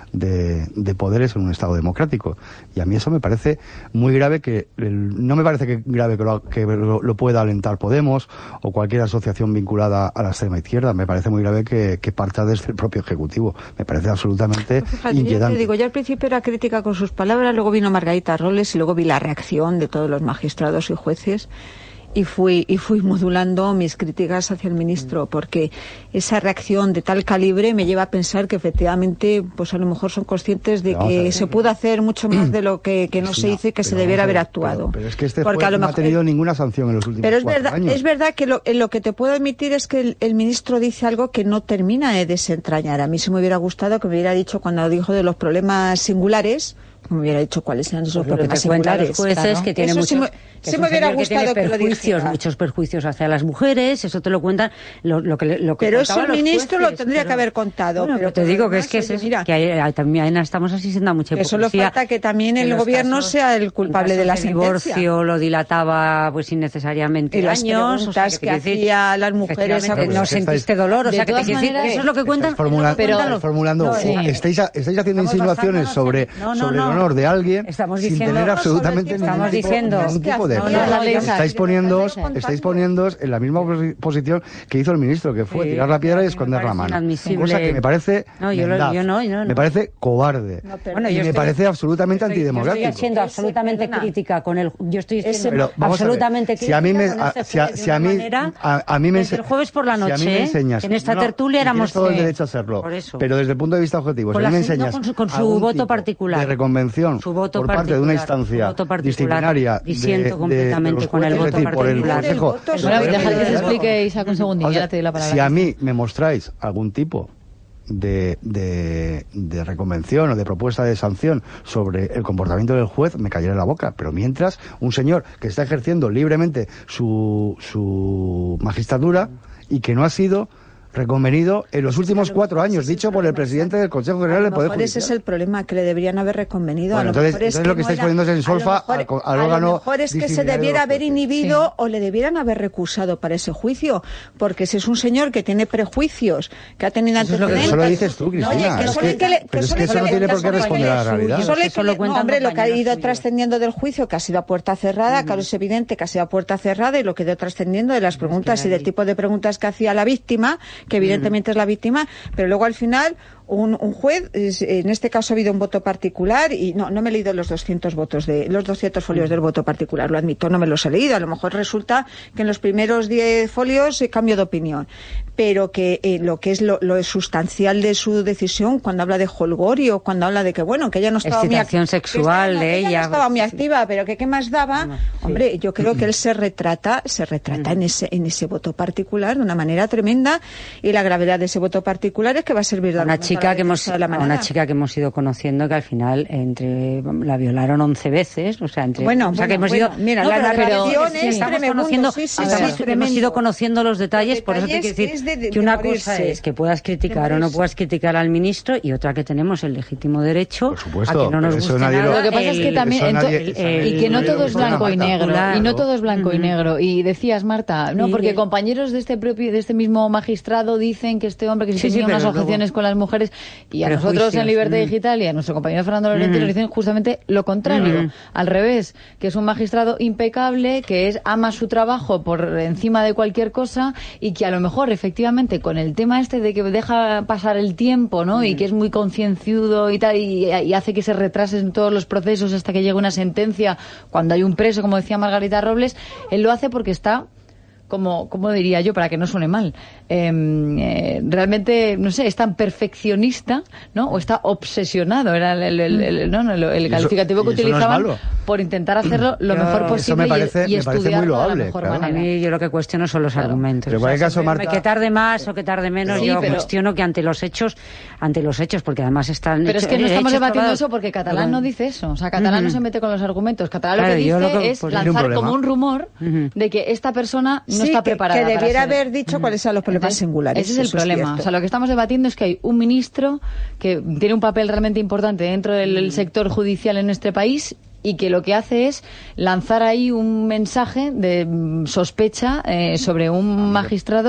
de, de poderes en un Estado democrático. Y a mí eso me parece muy grave, que el, no me parece que grave que, lo, que lo, lo pueda alentar Podemos o cualquier asociación vinculada a la extrema izquierda. Me parece muy grave que, que parta desde el propio propio Ejecutivo. Me parece absolutamente pues fíjate, inquietante. Yo te digo, yo al principio era crítica con sus palabras, luego vino Margarita Robles y luego vi la reacción de todos los magistrados y jueces. Y fui, y fui modulando mis críticas hacia el ministro, porque esa reacción de tal calibre me lleva a pensar que efectivamente, pues a lo mejor son conscientes de que se pudo hacer mucho más de lo que, que no se hizo y que se debiera haber actuado. Pero, pero es que este porque juez a lo no mejor, ha tenido ninguna sanción en los últimos pero es cuatro verdad, años. es verdad que lo, lo que te puedo admitir es que el, el ministro dice algo que no termina de desentrañar. A mí se me hubiera gustado que me hubiera dicho cuando dijo de los problemas singulares, me hubiera dicho cuáles eran esos pues problemas que singulares. Los jueces, claro, que tiene eso muchos, sí me, que sí me hubiera gustado que, que lo dijera. Muchos perjuicios hacia las mujeres, eso te lo cuentan lo, lo que, lo que pero eso el ministro jueces, lo tendría pero, que haber contado. Bueno, pero te digo que es que, oye, es, mira, que hay, hay, también estamos asistiendo a mucha hipocresía. Solo falta que también el gobierno casos, sea el culpable de la de sentencia. El divorcio lo dilataba pues innecesariamente y las años. preguntas o sea, que, que hacía a las mujeres a no sentiste dolor, o sea, que te quiero decir, eso es lo que cuentan. Formula, pero estáis formulando, no, sí. estáis, estáis haciendo Estamos insinuaciones sobre, no, no, sobre no, el honor de alguien estamos sin diciendo, tener absolutamente no, estamos ningún tipo, diciendo, ningún tipo de... No, no, no, estáis poniendo estáis poniéndoos en la misma posición que hizo el ministro, que fue sí, tirar la piedra y esconder la mano. Cosa que me parece no, yo mendaz, lo, yo no, yo no. me parece cobarde no, pero, bueno, y yo me estoy, parece absolutamente yo estoy, antidemocrático. Yo estoy siendo absolutamente crítica con el... Yo estoy siendo pero, absolutamente crítica si a mí me, con este si a, si a mí, manera, a, a mí me desde el jueves por la noche, si a mí me enseñas, en esta no, tertulia éramos... todo el derecho a hacerlo, pero desde el punto de vista objetivo, si a mí me enseñas con su, con su voto particular, de reconvención su voto por parte de una instancia disciplinaria, disiento completamente con el voto particular. Consejo, bueno, deja que se explique, Isaac, un segundín, ya te doy la palabra. Si a mí me mostráis algún tipo de, de, de reconvención o de propuesta de sanción sobre el comportamiento del juez, me callaré la boca. Pero mientras, un señor que está ejerciendo libremente su, su magistratura y que no ha sido reconvenido en los últimimos cuatro años, dicho por el presidente del Consejo General del Poder Judicial. Ese es el problema, que le deberían haber reconvenido. Bueno, a lo entonces, mejor es entonces que lo que estáis poniendo es en solfa al, al órgano. A lo mejor es que se debiera haber inhibido sí. o le debieran haber recusado para ese juicio, porque si es un señor que tiene prejuicios, que ha tenido antecedentes... Eso lo dices tú, Cristina. Oye, que es que, que le, que pero es que eso no tiene por qué responder a la realidad. Solo que le, no, hombre, lo que ha ido trascendiendo del juicio, que ha sido a puerta cerrada, claro, es evidente que ha sido a puerta cerrada, y lo que ha ido trascendiendo de las preguntas y del tipo de preguntas que hacía la víctima, que evidentemente es la víctima, pero luego al final un, un juez, en este caso ha habido un voto particular, y no, no me he leído los doscientos votos de los doscientos folios del voto particular, lo admito, no me los he leído, a lo mejor resulta que en los primeros diez folios he cambio de opinión, pero que eh, lo que es lo, lo sustancial de su decisión, cuando habla de holgorio, cuando habla de que bueno, que ella no estaba muy activa, sexual de ella, ella no estaba muy activa, pero que qué más daba, no, sí. hombre, yo creo que él se retrata, se retrata en ese en ese voto particular de una manera tremenda, y la gravedad de ese voto particular es que va a servir de una chica que hemos una chica que hemos ido conociendo, que al final entre la violaron once veces, o sea, entre bueno, o sea, bueno, que hemos bueno, ido mira, no, la narración sí, es estamos tremendo, conociendo sí, sí, estamos, sí, hemos ido conociendo los detalles, los por eso te quiero decir de, de, que una de cosa es que puedas criticar o no puedas criticar al ministro, y otra que tenemos el legítimo derecho por supuesto, a que no nos guste nada. Lo que pasa el, es que también nadie, el, el, y que no todo es blanco y negro, claro. y no todo es blanco uh-huh. y negro, y decías, Marta, no, porque compañeros de este propio de este mismo magistrado dicen que este hombre que si sí, tenía sí, unas objeciones luego... con las mujeres, y a nosotros en Libertad mm. Digital y a nuestro compañero Fernando Lorente mm. nos dicen justamente lo contrario, mm. al revés, que es un magistrado impecable, que es ama su trabajo por encima de cualquier cosa, y que a lo mejor efectivamente con el tema este de que deja pasar el tiempo, ¿no? Mm. y que es muy concienciudo y tal, y, y hace que se retrasen todos los procesos hasta que llegue una sentencia cuando hay un preso, como decía Margarita Robles, él lo hace porque está como, como diría yo, para que no suene mal, eh, eh, realmente, no sé, es tan perfeccionista, ¿no? O está obsesionado, era el, el, el, el, no, no, el calificativo eso, que utilizaban no es por intentar hacerlo lo yo, mejor posible me parece, y, y estudiarlo de la mejor claro. manera. A mí yo lo que cuestiono son los claro. argumentos. Pero o sea, caso, Marta... que tarde más o que tarde menos, sí, yo pero... cuestiono que ante los hechos, ante los hechos, porque además están Pero hechos, es que no estamos debatiendo probados. eso porque Catalán no dice eso, o sea, Catalán uh-huh. no se mete con los argumentos, Catalán claro, lo que dice lo que, es pues, lanzar un como un rumor uh-huh. de que esta persona no sí, está preparada que, que debiera para haber dicho uh-huh. cuáles son los problemas Entonces, singulares. Ese es el problema, es o sea, lo que estamos debatiendo es que hay un ministro que tiene un papel realmente importante dentro del uh-huh. sector judicial en este país, y que lo que hace es lanzar ahí un mensaje de sospecha eh, sobre un magistrado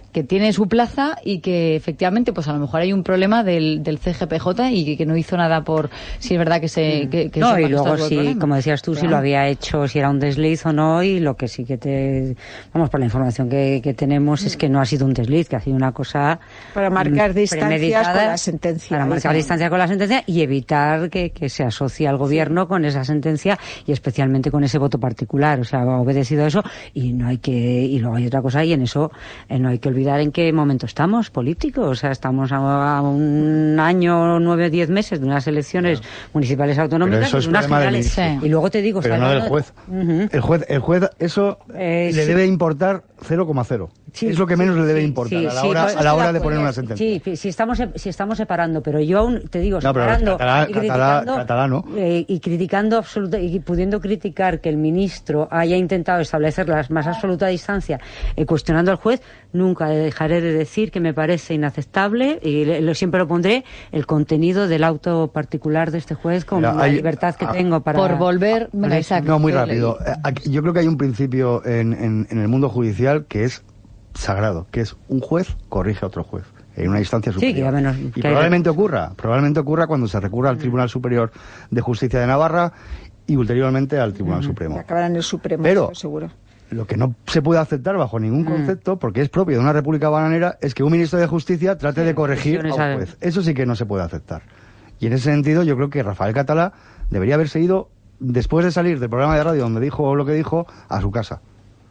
que tiene su plaza y que efectivamente pues a lo mejor hay un problema del, del C G P J y que, que no hizo nada por si es verdad que se que, que no se y luego sí, como decías tú, claro. si lo había hecho, si era un desliz o no, y lo que sí que te vamos por la información que, que tenemos es que no ha sido un desliz, que ha sido una cosa para marcar distancias con la sentencia, para marcar distancia con la sentencia y evitar que, que se asocie al gobierno sí. con esa sentencia y especialmente con ese voto particular, o sea, ha obedecido eso y no hay que y luego hay otra cosa y en eso eh, no hay que olvidar en qué momento estamos políticos, o sea, estamos a, a un año, nueve, diez meses de unas elecciones claro. municipales autonómicas y unas generales. Sí. Y luego te digo, pero no del juez. Uh-huh. El juez, el juez, eso eh, le sí. debe importar cero coma cero. Sí, es lo que menos sí, le debe importar sí, a la hora, sí, a la hora de poner una sentencia. Sí, si estamos si estamos separando, pero yo aún te digo no, separando catalá, y criticando catalá, ¿no? eh, y criticando absoluta y pudiendo criticar que el ministro haya intentado establecer la más absoluta distancia, eh, cuestionando al juez, nunca dejaré de decir que me parece inaceptable y lo, siempre lo pondré el contenido del auto particular de este juez con Mira, la hay, libertad que ah, tengo para por volver. Para exacto, no, muy rápido. Aquí, yo creo que hay un principio en, en, en el mundo judicial que es sagrado, que es un juez corrige a otro juez en una instancia superior. Sí, que menos, y que probablemente hay... ocurra, probablemente ocurra cuando se recurra al Tribunal Superior de Justicia de Navarra y ulteriormente al Tribunal mm. Supremo. Que acabará en el Supremo, pero seguro. Lo que no se puede aceptar bajo ningún concepto, mm. porque es propio de una república bananera, es que un ministro de Justicia trate sí, de corregir a un juez. Eso sí que no se puede aceptar. Y en ese sentido yo creo que Rafael Catalá debería haberse ido, después de salir del programa de radio donde dijo lo que dijo, a su casa.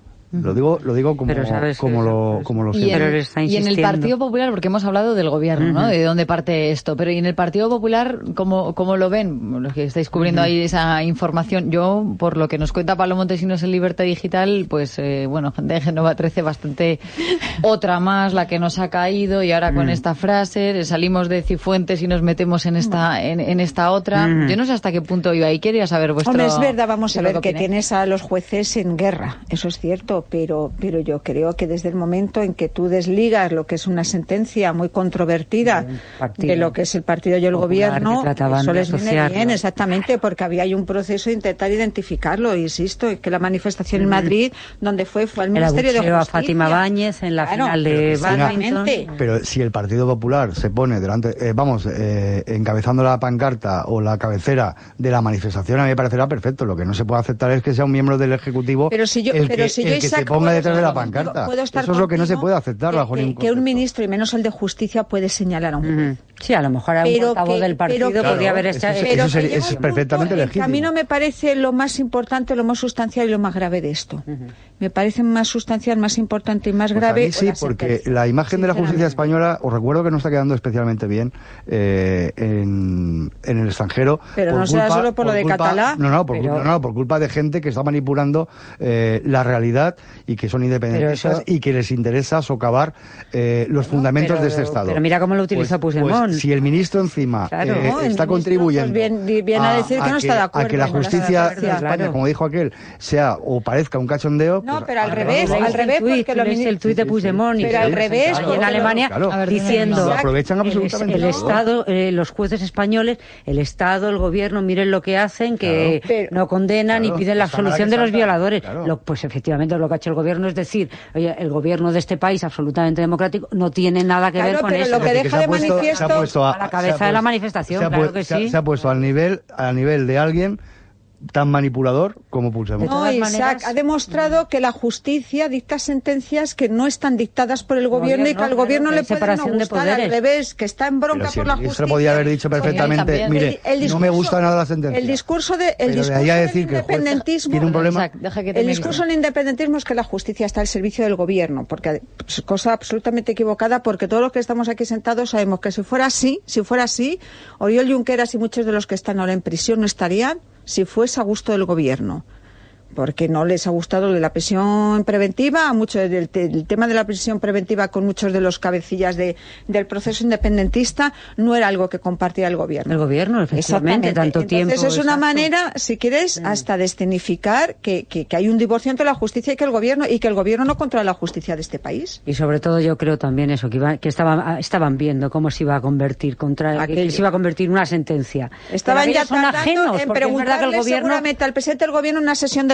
Lo digo, lo digo como, como lo, como lo y, en, y en el Partido Popular, porque hemos hablado del gobierno, uh-huh. ¿no? De dónde parte esto, pero y en el Partido Popular, ¿cómo, cómo lo ven? Los que estáis cubriendo uh-huh. ahí esa información, yo, por lo que nos cuenta Pablo Montesinos en Libertad Digital, pues, eh, bueno, gente de Génova trece bastante otra más, la que nos ha caído, y ahora uh-huh. con esta frase, salimos de Cifuentes y nos metemos en esta, en, en esta otra. Uh-huh. Yo no sé hasta qué punto iba ahí, quería saber vuestro... Hombre, es verdad, vamos a ver, que tienes a los jueces en guerra, eso es cierto. Pero, pero yo creo que desde el momento en que tú desligas lo que es una sentencia muy controvertida de lo que es el partido y el gobierno, eso les viene bien, exactamente, porque había ahí un proceso de intentar identificarlo, insisto, que la manifestación mm. en Madrid, donde fue, fue al Ministerio de Justicia. A Fátima Báñez en la claro, final de Badminton. Pero si el Partido Popular se pone delante, eh, vamos, eh, encabezando la pancarta o la cabecera de la manifestación, a mí me parecerá perfecto. Lo que no se puede aceptar es que sea un miembro del Ejecutivo pero si yo, el pero que, si yo el que se ponga detrás de la pancarta. Puedo estar Eso es lo que no se puede aceptar bajo que, ningún que un concepto. ministro, y menos el de Justicia, puede señalar a un juez. Uh-huh. Sí, a lo mejor a un portavoz del partido pero, podría claro, haber estado... Eso, eso, eso, eso es perfectamente punto, legítimo. A mí no me parece lo más importante, lo más sustancial y lo más grave de esto. Uh-huh. Me parece más sustancial, más importante y más pues grave... A mí sí, porque sentencia. La imagen de la justicia española, os recuerdo que no está quedando especialmente bien eh, en, en el extranjero. Pero no será solo por, por lo de culpa, Catalá. No, no, por, pero... culpa, no, por culpa de gente que está manipulando eh, la realidad y que son independentistas eso... y que les interesa socavar eh, los no, fundamentos pero, de este Estado. Pero mira cómo lo utiliza pues, Puigdemont. Pues, si el ministro encima claro, eh, no, está contribuyendo pues viene bien a decir a, que no a está de acuerdo. A que la justicia de de España, claro. como dijo aquel, sea o parezca un cachondeo... No, pues, pero al revés, al revés, porque lo es el tuit de Puigdemont. Pero al revés, y en Alemania diciendo... Lo aprovechan absolutamente el Estado, eh, los jueces españoles, el Estado, el gobierno, miren lo que hacen, que claro, no condenan claro, y piden la absolución de los violadores. Claro. Lo, pues efectivamente lo que ha hecho el gobierno es decir, oye, el gobierno de este país absolutamente democrático no tiene nada que claro, ver con pero eso. Lo que deja de manifiesto a, a la cabeza de la manifestación, se claro que se ha, sí. Se ha puesto al nivel, al nivel de alguien tan manipulador como Puigdemont. No, Isaac maneras, ha demostrado que la justicia dicta sentencias que no están dictadas por el gobierno, gobierno y que al gobierno le puede no gustar, al revés, que está en bronca si por la justicia. Se podía haber dicho perfectamente, mire, el, el discurso, no me gusta nada la sentencia. El discurso de, el discurso de del independentismo, tiene un problema. Exacto, el discurso del independentismo es que la justicia está al servicio del gobierno, porque es cosa absolutamente equivocada, porque todos los que estamos aquí sentados sabemos que si fuera así, si fuera así, Oriol Junqueras y muchos de los que están ahora en prisión no estarían si fuese a gusto del gobierno, porque no les ha gustado de la prisión preventiva, mucho del el tema de la prisión preventiva con muchos de los cabecillas de, del proceso independentista no era algo que compartía el gobierno. El gobierno, efectivamente, tanto Entonces, tiempo. Entonces es una exacto. manera, si quieres, hasta de escenificar que, que, que hay un divorcio entre la justicia y que el gobierno y que el gobierno no controla la justicia de este país. Y sobre todo yo creo también eso, que, iba, que estaban, estaban viendo cómo se iba a convertir contra que, que se iba a convertir una sentencia. Estaban ya son ajenos, en preguntarle es que el gobierno... seguramente al presidente del gobierno una sesión de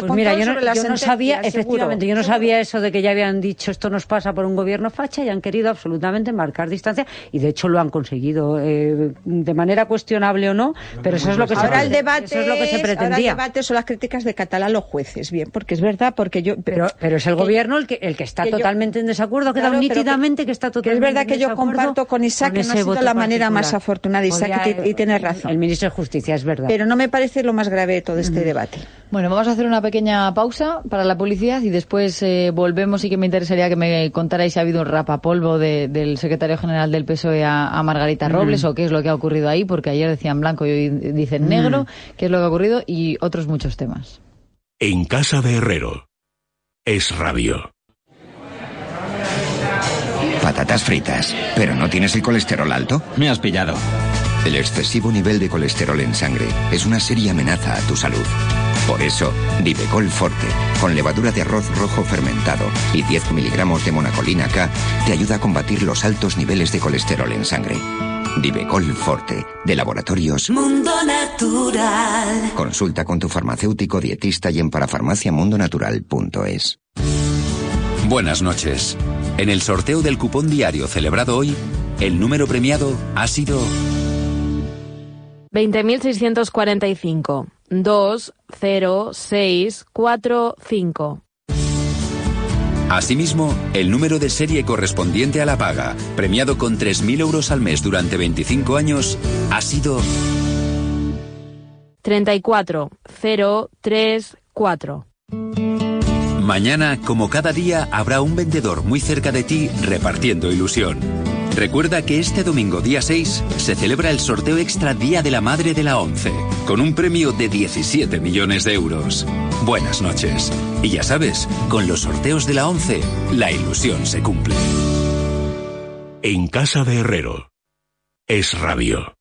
Pues control mira, yo no, sobre la yo no sabía, sentencia, efectivamente, seguro, yo no seguro. sabía eso de que ya habían dicho esto nos pasa por un gobierno facha y han querido absolutamente marcar distancia y de hecho lo han conseguido, eh, de manera cuestionable o no, pero eso es lo que Ahora se el debate eso es lo que se es- ahora el pretendía. debate son las críticas de Catalá a los jueces, bien, porque es verdad, porque yo... Pero, pero es el que- gobierno el que, el que está que yo- totalmente en desacuerdo, ha quedado Claro, pero nítidamente que- que está que totalmente es verdad que en yo desacuerdo comparto con Isaac que no ha ese sido voto la manera más particular. afortunada, Isaac, Podría- y, t- y tienes razón. El ministro de Justicia, es verdad. Pero no me parece lo más grave de todo este debate. Bueno, vamos a hacer una pequeña pausa para la publicidad y después eh, volvemos. Y que me interesaría que me contarais si ha habido un rapapolvo de, del secretario general del P S O E a, a Margarita Robles o qué es lo que ha ocurrido ahí, porque ayer decían blanco y hoy dicen negro, qué es lo que ha ocurrido y otros muchos temas. En casa de Herrero. Es Radio. Patatas fritas. ¿Pero no tienes el colesterol alto? Me has pillado. El excesivo nivel de colesterol en sangre es una seria amenaza a tu salud. Por eso, Divecol Forte, con levadura de arroz rojo fermentado y diez miligramos de monacolina K, te ayuda a combatir los altos niveles de colesterol en sangre. Divecol Forte, de Laboratorios Mundo Natural. Consulta con tu farmacéutico dietista y en parafarmaciamundonatural punto es. Buenas noches. En el sorteo del cupón diario celebrado hoy, el número premiado ha sido veinte mil seiscientos cuarenta y cinco. dos cero seis cuatro cinco. Asimismo, el número de serie correspondiente a la paga, premiado con tres mil euros al mes durante veinticinco años, ha sido treinta y cuatro cero tres cuatro. Mañana, como cada día, habrá un vendedor muy cerca de ti repartiendo ilusión. Recuerda que este domingo día seis se celebra el sorteo extra Día de la Madre de la ONCE, con un premio de diecisiete millones de euros. Buenas noches. Y ya sabes, con los sorteos de la ONCE, la ilusión se cumple. En casa de Herrero. Es Radio.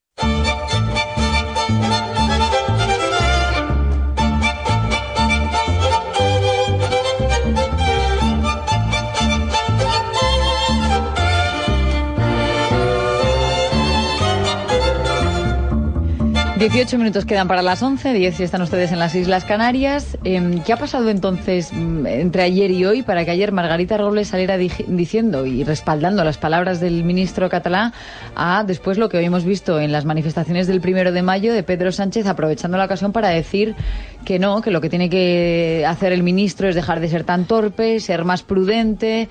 dieciocho minutos quedan para las once, diez si están ustedes en las Islas Canarias. Eh, ¿Qué ha pasado entonces mm, entre ayer y hoy para que ayer Margarita Robles saliera di- diciendo y respaldando las palabras del ministro catalán a después lo que hoy hemos visto en las manifestaciones del primero de mayo de Pedro Sánchez aprovechando la ocasión para decir que no, que lo que tiene que hacer el ministro es dejar de ser tan torpe, ser más prudente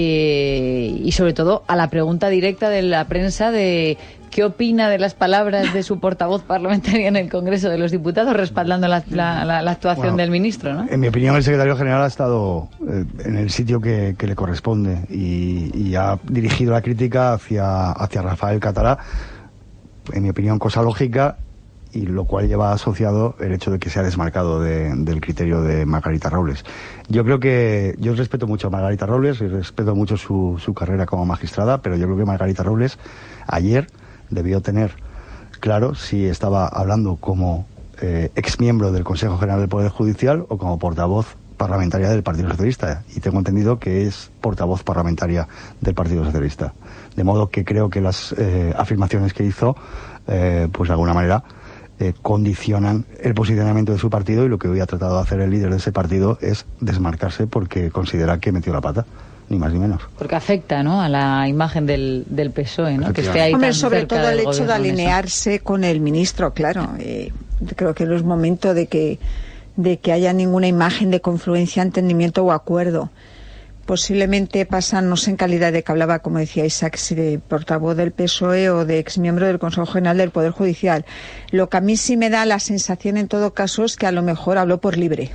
eh, y sobre todo a la pregunta directa de la prensa de ¿qué opina de las palabras de su portavoz parlamentaria en el Congreso de los Diputados respaldando la, la, la, la actuación Bueno, del ministro, ¿no? En mi opinión, el secretario general ha estado eh, en el sitio que, que le corresponde y, y ha dirigido la crítica hacia, hacia Rafael Catalá, en mi opinión, cosa lógica, y lo cual lleva asociado el hecho de que se ha desmarcado de, del criterio de Margarita Robles. Yo creo que, yo respeto mucho a Margarita Robles y respeto mucho su, su carrera como magistrada, pero yo creo que Margarita Robles ayer debió tener claro si estaba hablando como eh, exmiembro del Consejo General del Poder Judicial o como portavoz parlamentaria del Partido Socialista. Y tengo entendido que es portavoz parlamentaria del Partido Socialista. De modo que creo que las eh, afirmaciones que hizo, eh, pues de alguna manera, eh, condicionan el posicionamiento de su partido, y lo que hoy ha tratado de hacer el líder de ese partido es desmarcarse porque considera que metió la pata. Ni más ni menos. Porque afecta, ¿no?, a la imagen del, del P S O E, ¿no?, que esté ahí Hombre, tan sobre cerca todo el del hecho de gobierno en eso. alinearse con el ministro, claro. Eh, creo que no es momento de que, de que haya ninguna imagen de confluencia, entendimiento o acuerdo. Posiblemente pasan, no sé en calidad de que hablaba, como decía Isaac, si de portavoz del P S O E o de exmiembro del Consejo General del Poder Judicial. Lo que a mí sí me da la sensación en todo caso es que a lo mejor habló por libre.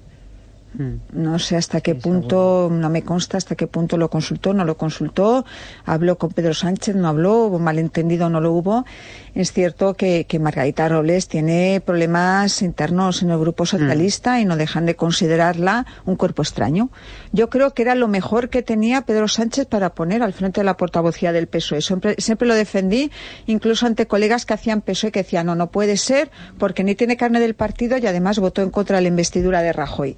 No sé hasta qué punto, no me consta hasta qué punto lo consultó, no lo consultó, habló con Pedro Sánchez, no habló, hubo malentendido, no lo hubo. Es cierto que, que Margarita Robles tiene problemas internos en el grupo socialista mm. y no dejan de considerarla un cuerpo extraño. Yo creo que era lo mejor que tenía Pedro Sánchez para poner al frente de la portavocía del P S O E. Siempre, siempre lo defendí, incluso ante colegas que hacían P S O E que decían no, no puede ser porque ni tiene carne del partido y además votó en contra de la investidura de Rajoy. De ningún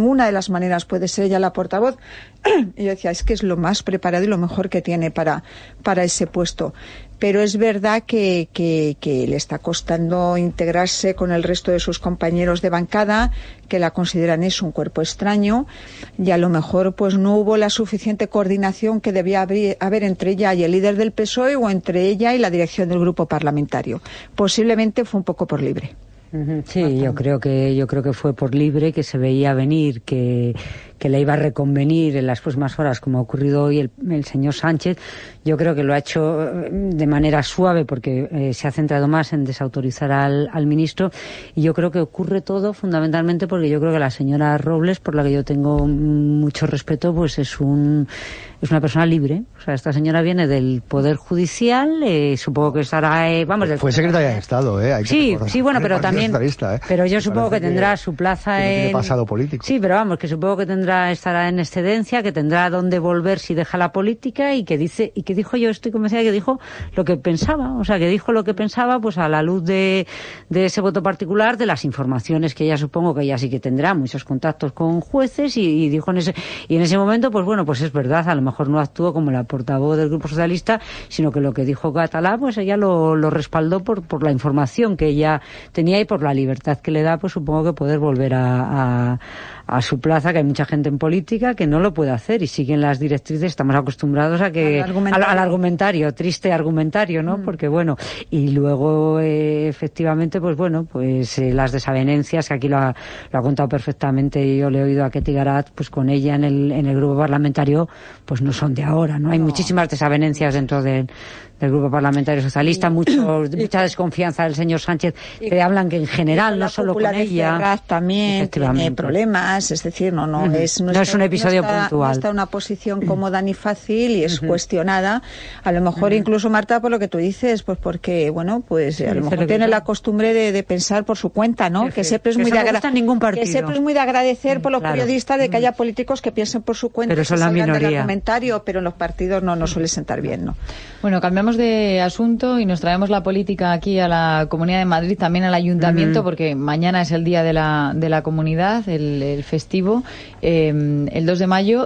ninguna de las maneras puede ser ella la portavoz. Y yo decía, es que es lo más preparado y lo mejor que tiene para, para ese puesto. Pero es verdad que, que, que le está costando integrarse con el resto de sus compañeros de bancada, que la consideran eso, un cuerpo extraño, y a lo mejor pues no hubo la suficiente coordinación que debía haber, haber entre ella y el líder del P S O E o entre ella y la dirección del grupo parlamentario. Posiblemente fue un poco por libre. Sí, yo creo que yo creo que fue por libre, que se veía venir, que, que le iba a reconvenir en las próximas horas, como ha ocurrido hoy el, el señor Sánchez. Yo creo que lo ha hecho de manera suave porque eh, se ha centrado más en desautorizar al, al ministro, y yo creo que ocurre todo fundamentalmente porque yo creo que la señora Robles, por la que yo tengo mucho respeto, pues es un es una persona libre. O sea, esta señora viene del Poder Judicial, eh, supongo que estará... Eh, vamos, del Fue secretaria de Estado, ¿eh? Hay que sí, recordar. sí, bueno, pero también... ¿eh? Pero yo supongo que tendrá su plaza que no tiene en... pasado político. Sí, pero vamos, que supongo que tendrá estará en excedencia, que tendrá dónde volver si deja la política, y que dice y que dijo, yo estoy convencida que dijo lo que pensaba, o sea, que dijo lo que pensaba, pues a la luz de, de ese voto particular, de las informaciones que ella supongo que ella sí que tendrá muchos contactos con jueces, y, y dijo en ese y en ese momento, pues bueno, pues es verdad, a lo mejor no actuó como la portavoz del Grupo Socialista, sino que lo que dijo Catalá, pues ella lo, lo respaldó por, por la información que ella tenía y por la libertad que le da, pues supongo que poder volver a, a, a su plaza, que hay mucha gente en política que no lo puede hacer y siguen las directrices. Estamos acostumbrados a que al argumentario, al, al argumentario triste argumentario, ¿no? Mm. Porque bueno, y luego eh, efectivamente, pues bueno, pues eh, las desavenencias, que aquí lo ha, lo ha contado perfectamente, y yo le he oído a Ketty Garat, pues con ella en el en el grupo parlamentario, pues no son de ahora, ¿no? Hay no. muchísimas desavenencias dentro del del Grupo Parlamentario Socialista, y, mucho, y, mucha desconfianza del señor Sánchez, y, que hablan que en general, no solo con ella... Ferraz también tiene problemas, es decir, no no, uh-huh. es, no, no está, es un episodio no está, puntual. No está en una posición cómoda ni fácil, y es uh-huh. cuestionada. A lo mejor uh-huh. incluso, Marta, por lo que tú dices, pues porque, bueno, pues sí, a lo mejor tiene la costumbre de, de pensar por su cuenta, ¿no? Que, que siempre es que muy de agra- ningún partido. Que siempre es muy de agradecer por los claro. periodistas de que haya políticos que piensen por su cuenta, pero que son la salgan minoría. del argumentario, pero en los partidos no nos suele sentar bien, ¿no? Bueno, cambiamos de asunto y nos traemos la política aquí a la Comunidad de Madrid, también al Ayuntamiento, uh-huh. porque mañana es el día de la, de la comunidad, el, el festivo, eh, el dos de mayo,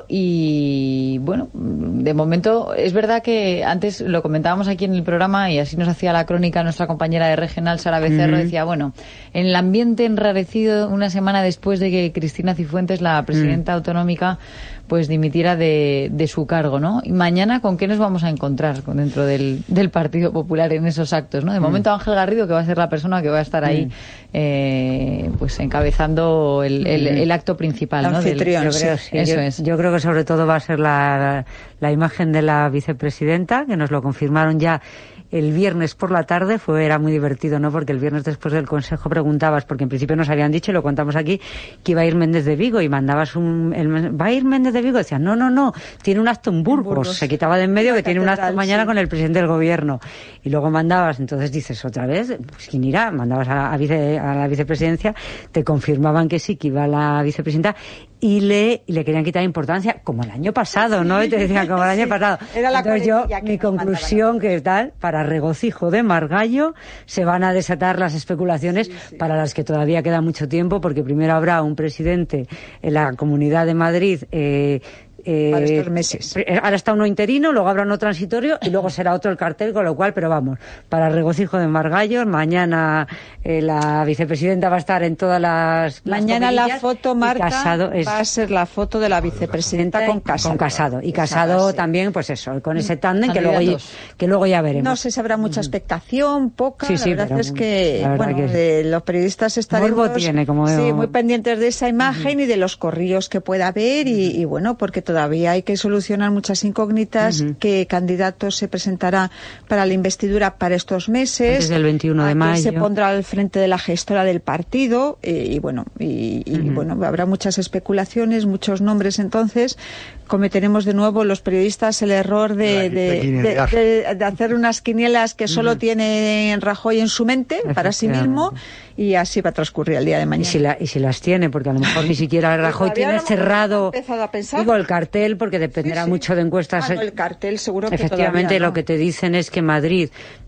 y bueno, de momento es verdad que antes lo comentábamos aquí en el programa, y así nos hacía la crónica nuestra compañera de Regional, Sara Becerro, uh-huh. decía, bueno, en el ambiente enrarecido una semana después de que Cristina Cifuentes, la presidenta uh-huh. autonómica, pues dimitiera de, de su cargo, ¿no? Y mañana, ¿con qué nos vamos a encontrar dentro del, del Partido Popular en esos actos, ¿no? De momento, Ángel Garrido, que va a ser la persona que va a estar ahí, eh, pues encabezando el, el, el acto principal, ¿no? Anfitrión, del, sí, creo, sí. Eso yo, es. Yo creo que sobre todo va a ser la, la imagen de la vicepresidenta, que nos lo confirmaron ya el viernes por la tarde. Fue era muy divertido, ¿no? Porque el viernes después del Consejo preguntabas, porque en principio nos habían dicho, y lo contamos aquí, que iba a ir Méndez de Vigo, y mandabas un... El, ¿va a ir Méndez de Vigo? Decían, no, no, no, tiene un acto en Burgos. Burgos. Se quitaba de en medio que tiene un acto mañana sí. con el presidente del gobierno. Y luego mandabas, entonces dices, otra vez, pues ¿quién irá? Mandabas a, a, vice, a la vicepresidencia, te confirmaban que sí, que iba la vicepresidenta, y le, y le querían quitar importancia, como el año pasado, ¿no? Y te decían, como el año sí, pasado. Era la Entonces yo, mi conclusión, que tal, para regocijo de Margallo, se van a desatar las especulaciones, sí, sí. para las que todavía queda mucho tiempo, porque primero habrá un presidente en la Comunidad de Madrid, eh, Eh, para estos meses. Ahora está uno interino, luego habrá uno transitorio y luego será otro el cartel, con lo cual, pero vamos, para regocijo de Margallo, mañana eh, la vicepresidenta va a estar en todas las... Mañana las la foto, Marta, es, va a ser la foto de la vicepresidenta con Casado. Con Casado. Y Casado también, pues eso, con ese tándem que luego, que luego ya veremos. No sé si habrá mucha expectación, poca. Sí, sí, la verdad es que, verdad bueno, que de los periodistas estaremos tiene, como sí, veo. muy pendientes de esa imagen uh-huh. y de los corrillos que pueda haber y, y bueno, porque todavía hay que solucionar muchas incógnitas, uh-huh. qué candidato se presentará para la investidura para estos meses. Desde el veintiuno de mayo. Se pondrá al frente de la gestora del partido eh, y bueno, y, y uh-huh. bueno, habrá muchas especulaciones, muchos nombres. Entonces cometeremos de nuevo los periodistas el error de, de, de, de, de hacer unas quinielas que solo uh-huh. tiene Rajoy en su mente para sí mismo, y así va a transcurrir el día de mañana. Y si, la, y si las tiene, porque a lo mejor ni siquiera Rajoy tiene no cerrado a pensar. Digo, el cartel, porque dependerá sí, sí. mucho de encuestas. Ah, no, el cartel seguro que efectivamente no. Lo que te dicen es que Madrid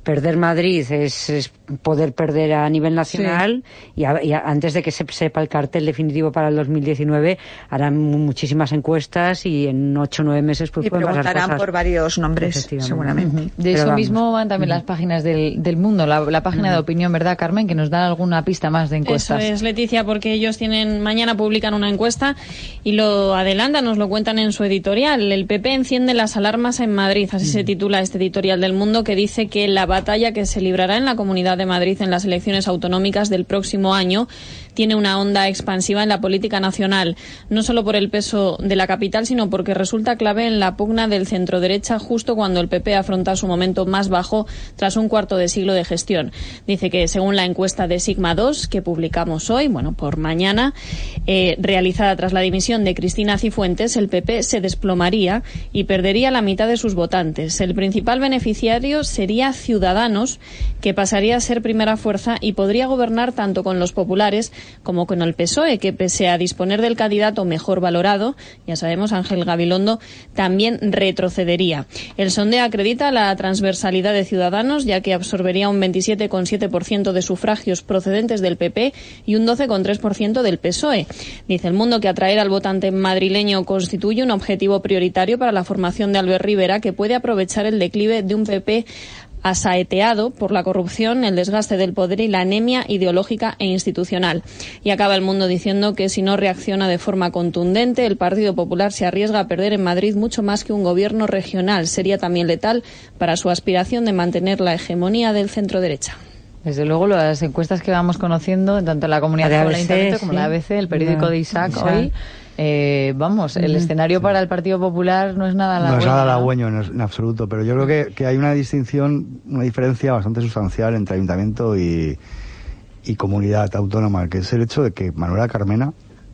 perder Madrid es, es poder perder a nivel nacional, sí. y, a, y a, antes de que se sepa el cartel definitivo para el dos mil diecinueve harán muchísimas encuestas y en ocho o nueve meses pues y pueden pasar cosas. preguntarán por varios nombres, seguramente. Uh-huh. De eso vamos. mismo van también uh-huh. las páginas del, del Mundo, la, la página uh-huh. de Opinión, ¿verdad, Carmen? Que nos da alguna pista más de encuestas. Eso es, Leticia, porque ellos tienen mañana publican una encuesta y lo adelantan, nos lo cuentan en su editorial. El P P enciende las alarmas en Madrid, así uh-huh. se titula este editorial del Mundo, que dice que la batalla que se librará en la Comunidad de Madrid en las elecciones autonómicas del próximo año tiene una onda expansiva en la política nacional, no solo por el peso de la capital, sino porque resulta clave en la pugna del centro-derecha justo cuando el P P afronta su momento más bajo tras un cuarto de siglo de gestión. Dice que según la encuesta de Sigma dos que publicamos hoy, bueno, por mañana, eh, realizada tras la dimisión de Cristina Cifuentes, el P P se desplomaría y perdería la mitad de sus votantes. El principal beneficiario sería Ciudadanos, que pasaría a ser primera fuerza y podría gobernar tanto con los populares como con el P S O E, que pese a disponer del candidato mejor valorado, ya sabemos, Ángel Gabilondo, también retrocedería. El sondeo acredita la transversalidad de Ciudadanos, ya que absorbería un veintisiete coma siete por ciento de sufragios procedentes del P P y un doce coma tres por ciento del P S O E. Dice El Mundo que atraer al votante madrileño constituye un objetivo prioritario para la formación de Albert Rivera, que puede aprovechar el declive de un P P asaeteado por la corrupción, el desgaste del poder y la anemia ideológica e institucional. Y acaba El Mundo diciendo que si no reacciona de forma contundente, el Partido Popular se arriesga a perder en Madrid mucho más que un gobierno regional. Sería también letal para su aspiración de mantener la hegemonía del centro-derecha. Desde luego, las encuestas que vamos conociendo, tanto en la comunidad como en la Internet, como sí. la A B C, el periódico no, de Isaac, Isaac. hoy... Eh, vamos, el escenario sí. para el Partido Popular no es nada halagüeño. No es nada halagüeño en, en absoluto, pero yo creo que, que hay una distinción, una diferencia bastante sustancial entre ayuntamiento y, y comunidad autónoma, que es el hecho de que Manuela Carmena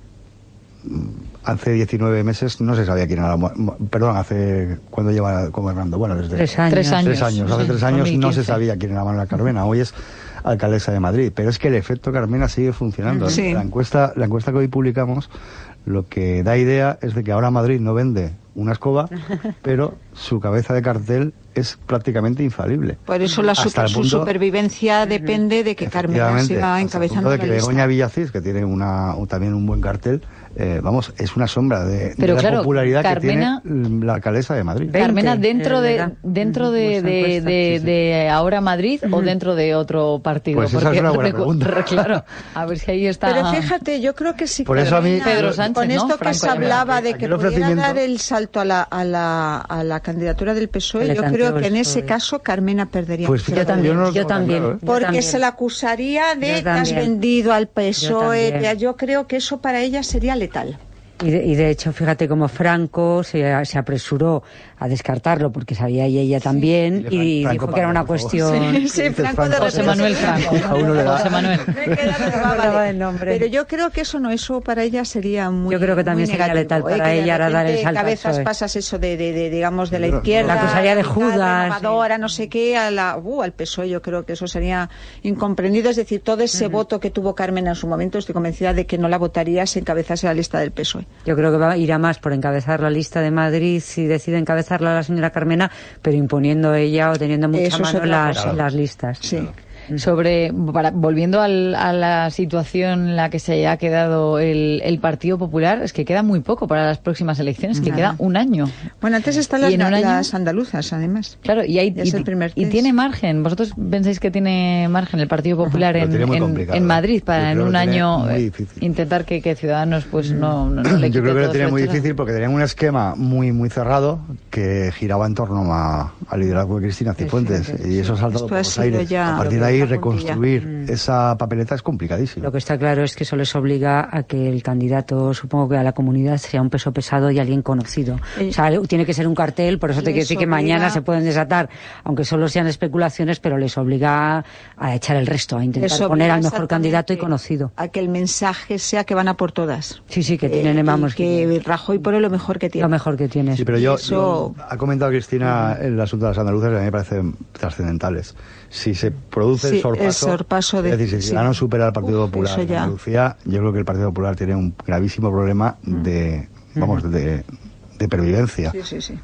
hace diecinueve meses no se sabía quién era la, perdón, hace cuando lleva gobernando, bueno, desde tres años, tres años, tres años. hace sí, tres años no se sabía quién era Manuela Carmena, hoy es alcaldesa de Madrid, pero es que el efecto Carmena sigue funcionando. Sí. La encuesta, la encuesta que hoy publicamos lo que da idea es de que ahora Madrid no vende una escoba, pero su cabeza de cartel es prácticamente infalible. Por eso la super, su punto, supervivencia depende de que Carmena siga encabezando de que la lista. Begoña Villacís, que tiene una, también un buen cartel, eh, vamos, es una sombra de, de la claro, popularidad Carmena, que tiene la alcaldesa de Madrid. Carmena, dentro de dentro de, de, de, de ahora Madrid o dentro de otro partido. Pues esa es una buena pregunta. Claro, a ver si ahí está. Pero fíjate, yo creo que sí. Por eso a mí, Pedro Sánchez, con esto ¿no? que Franco se hablaba de que pudiera dar el salto a la, a la, a la candidatura del P S O E, yo creo que en ese caso Carmena perdería. Pues yo también, yo, no yo también. Claro, ¿eh? Porque yo también. se la acusaría de que has vendido al P S O E. Yo, yo creo que eso para ella sería letal. Y de, y de hecho, fíjate cómo Franco se, se apresuró a descartarlo porque sabía y ella también, sí, y, y dijo que era una cuestión. Sí, sí, Franco de José Manuel Franco. José Manuel. Me queda el nombre. Pero yo creo que eso no, eso para ella sería muy. Yo creo que también sería letal para ella ahora dar el salto. Cabezas pasas eso de, de, de digamos, de la izquierda. La acusaría de Judas. Renovadora, no sé qué, a la, uh, al P S O E. Yo creo que eso sería incomprendido. Es decir, todo ese uh-huh. voto que tuvo Carmen en su momento, estoy convencida de que no la votaría si encabezase la lista del P S O E. Yo creo que va, irá más por encabezar la lista de Madrid si decide encabezarla la señora Carmena, pero imponiendo ella o teniendo mucha Eso mano las, claro. las listas. Sí. Sobre, para, volviendo al, a la situación en la que se ha quedado el, el Partido Popular, es que queda muy poco para las próximas elecciones, que Nada. queda un año. Bueno, antes están las, la, año, las andaluzas, además. Claro, y, hay, y, y tiene margen. ¿Vosotros pensáis que tiene margen el Partido Popular en, en, en Madrid para en un año intentar que, que Ciudadanos pues no, no, no le Yo creo que lo tiene muy hecho, difícil porque tenían un esquema muy muy cerrado que giraba en torno a, al liderazgo de Cristina Cifuentes, sí, sí, sí. y eso ha saltado por los aires. A partir de ahí reconstruir mm. esa papeleta es complicadísimo. Lo que está claro es que eso les obliga a que el candidato, supongo que a la comunidad, sea un peso pesado y alguien conocido. Eh, o sea, tiene que ser un cartel, por eso te quiero decir que mañana se pueden desatar, aunque solo sean especulaciones, pero les obliga a echar el resto, a intentar poner al mejor candidato y conocido. A que el mensaje sea que van a por todas. Sí, sí, que tienen, eh, vamos... Que, que Rajoy pone lo mejor que tiene. Lo mejor que tiene. Sí, pero yo, eso... yo ha comentado Cristina el asunto de las andaluzas y a mí me parecen trascendentales. Si se produce sí, el sorpaso, el sorpaso de, es decir, si Ciudadanos sí. supera al Partido Uf, Popular en Andalucía, yo creo que el Partido Popular tiene un gravísimo problema de, mm. vamos, de, de pervivencia. Sí, sí, sí.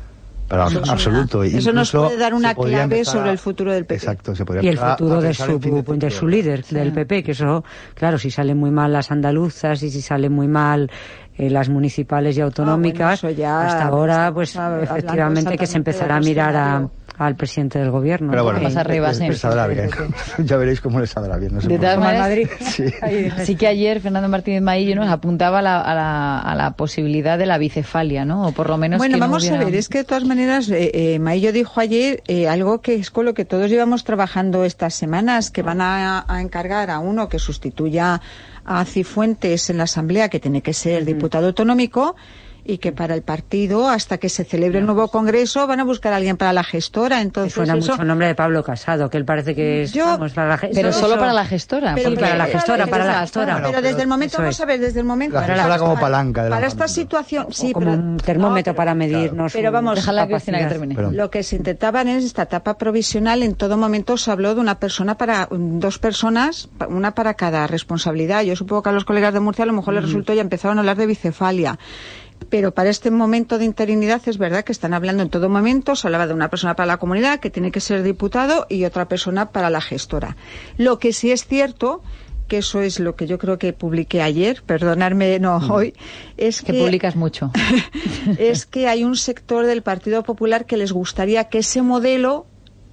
Pero Eso, absoluto. eso nos puede dar una clave sobre a... el futuro del P P. Exacto, se podría y el futuro a de su, de, de su líder, sí. del P P, que eso, claro, si salen muy mal las andaluzas y si salen muy mal eh, las municipales y autonómicas, ah, bueno, ya, hasta ahora, pues efectivamente que se empezará a mirar a, al presidente del gobierno. Pero bueno, más arriba, les, sí. les saldrá bien. Ya veréis cómo les saldrá bien. No sé de todas maneras, Madrid. Sí. sí que ayer Fernando Martínez Maillo nos apuntaba a la, a, la, a la posibilidad de la bicefalia, ¿no? O por lo menos bueno, que vamos no hubiera... a ver, es que de todas maneras eh, eh, Maillo dijo ayer eh, algo que es con lo que todos llevamos trabajando estas semanas, que van a, a encargar a uno que sustituya a Cifuentes en la Asamblea, que tiene que ser diputado autonómico, y que para el partido, hasta que se celebre el nuevo Congreso, van a buscar a alguien para la gestora. Entonces, suena eso... mucho el nombre de Pablo Casado, que él parece que es Yo... vamos, para la gestora. Pero solo para la gestora. Pero, sí, para la gestora, para la gestora. Pero, pero desde el momento, vamos a ver, desde el momento... La gestora como palanca. De para la esta situación, sí, como pero... un termómetro no, pero, para medirnos. Pero vamos, déjala Cristina que termine. Perdón. Lo que se intentaba en esta etapa provisional, en todo momento se habló de una persona para, dos personas, una para cada responsabilidad. Yo supongo que a los colegas de Murcia a lo mejor mm. les resultó, ya empezaron a hablar de bicefalia. Pero para este momento de interinidad es verdad que están hablando en todo momento, se hablaba de una persona para la comunidad que tiene que ser diputado y otra persona para la gestora. Lo que sí es cierto, que eso es lo que yo creo que publiqué ayer, perdonadme, no hoy, es que... Que publicas mucho. Es que hay un sector del Partido Popular que les gustaría que ese modelo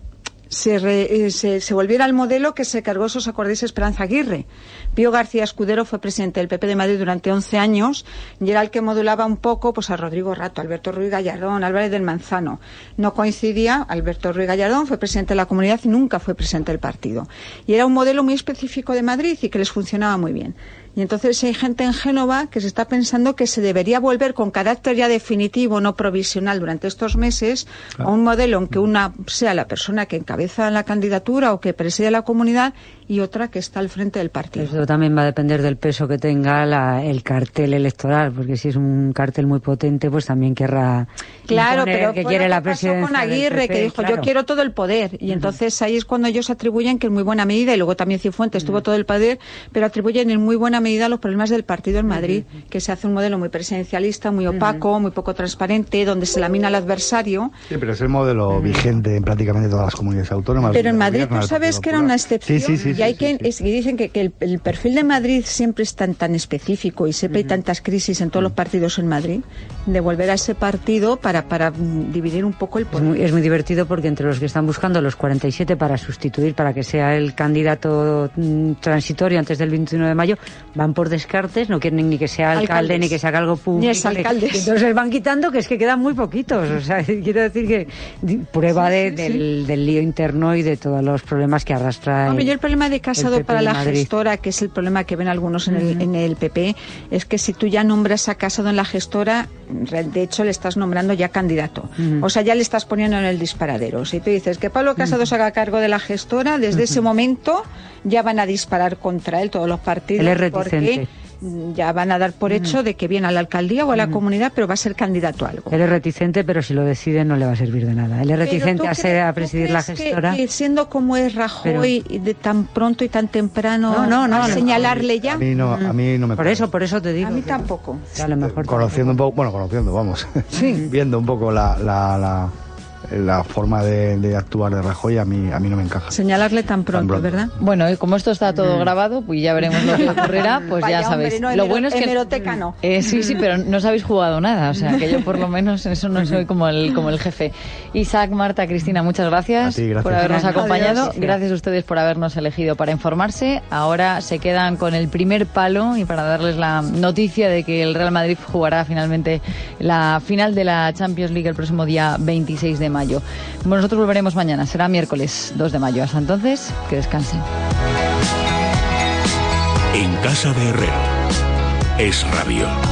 Se, re, se, se volviera al modelo que se cargó, esos acordáis, Esperanza Aguirre. Pío García Escudero fue presidente del P P de Madrid durante once años y era el que modulaba un poco pues a Rodrigo Rato, Alberto Ruiz Gallardón, Álvarez del Manzano. No coincidía, Alberto Ruiz Gallardón fue presidente de la comunidad y nunca fue presidente del partido. Y era un modelo muy específico de Madrid y que les funcionaba muy bien. Y entonces hay gente en Génova que se está pensando que se debería volver con carácter ya definitivo, no provisional, durante estos meses, a un modelo en que una sea la persona que encabeza la candidatura o que preside la comunidad y otra que está al frente del partido. Eso también va a depender del peso que tenga la, el cartel electoral, porque si es un cartel muy potente, pues también querrá claro, pero que fue quiere lo que la pasó presidencia con Aguirre, del P P, que dijo claro. yo quiero todo el poder, y uh-huh. entonces ahí es cuando ellos atribuyen que en muy buena medida, y luego también Cifuentes uh-huh. tuvo todo el poder, pero atribuyen en muy buena medida los problemas del partido en Madrid, uh-huh. que se hace un modelo muy presidencialista, muy opaco, uh-huh. muy poco transparente, donde se lamina al adversario. Sí, pero es el modelo uh-huh. vigente en prácticamente todas las comunidades autónomas. Pero en Madrid tú sabes que era una excepción, sí, sí, sí, y hay sí, que sí, sí. Es, y dicen que, que el, el perfil de Madrid siempre es tan tan específico y siempre uh-huh. hay tantas crisis en todos los partidos en Madrid, de volver a ese partido para, para dividir un poco el poder. Es muy, es muy divertido porque entre los que están buscando los cuarenta y siete para sustituir, para que sea el candidato mm, transitorio antes del veintiuno de mayo, van por descartes, no quieren ni que sea alcalde Alcaldes. Ni que sea algo público. Ni es alcaldes. Y entonces van quitando, que es que quedan muy poquitos. O sea, quiero decir que prueba sí, de, sí, del, sí. del lío interno y de todos los problemas que arrastra. Hombre, yo el problema de Casado para la Madrid. gestora, que es el problema que ven algunos en el, uh-huh. en el P P, es que si tú ya nombras a Casado en la gestora, de hecho le estás nombrando ya candidato. Uh-huh. O sea, ya le estás poniendo en el disparadero. Si tú dices que Pablo Casado uh-huh. se haga cargo de la gestora, desde uh-huh. ese momento ya van a disparar contra él todos los partidos. Él es reticente. Porque ya van a dar por hecho de que viene a la alcaldía o a la comunidad, pero va a ser candidato a algo. Él es reticente, pero si lo decide no le va a servir de nada. Él es reticente a, ser, a presidir la gestora. Que, que siendo como es Rajoy, pero... de tan pronto y tan temprano, no, no, no, a no, señalarle no, ya. A mí no, a mí no me Por parece. eso, por eso te digo. A mí tampoco. A lo mejor conociendo tampoco. un poco, bueno, conociendo, vamos. Sí. Viendo un poco la, la, la la forma de, de actuar de Rajoy a mí a mí no me encaja. Señalarle tan pronto, tan pronto. ¿verdad? Bueno, y como esto está todo mm. grabado, pues ya veremos lo que ocurrirá, pues Vaya, ya sabéis. Hombre, no, lo hemero, bueno es que hemeroteca no. Eh, sí, sí, pero no os habéis jugado nada, o sea, que yo por lo menos en eso no soy como el como el jefe. Isaac, Marta, Cristina, muchas gracias, ti, gracias. por habernos Adiós. acompañado. Adiós. Gracias a ustedes por habernos elegido para informarse. Ahora se quedan con el primer palo y para darles la noticia de que el Real Madrid jugará finalmente la final de la Champions League el próximo día veintiséis de mayo. Bueno, nosotros volveremos mañana, será miércoles dos de mayo. Hasta entonces, que descansen. En casa de Herrero, Es Radio.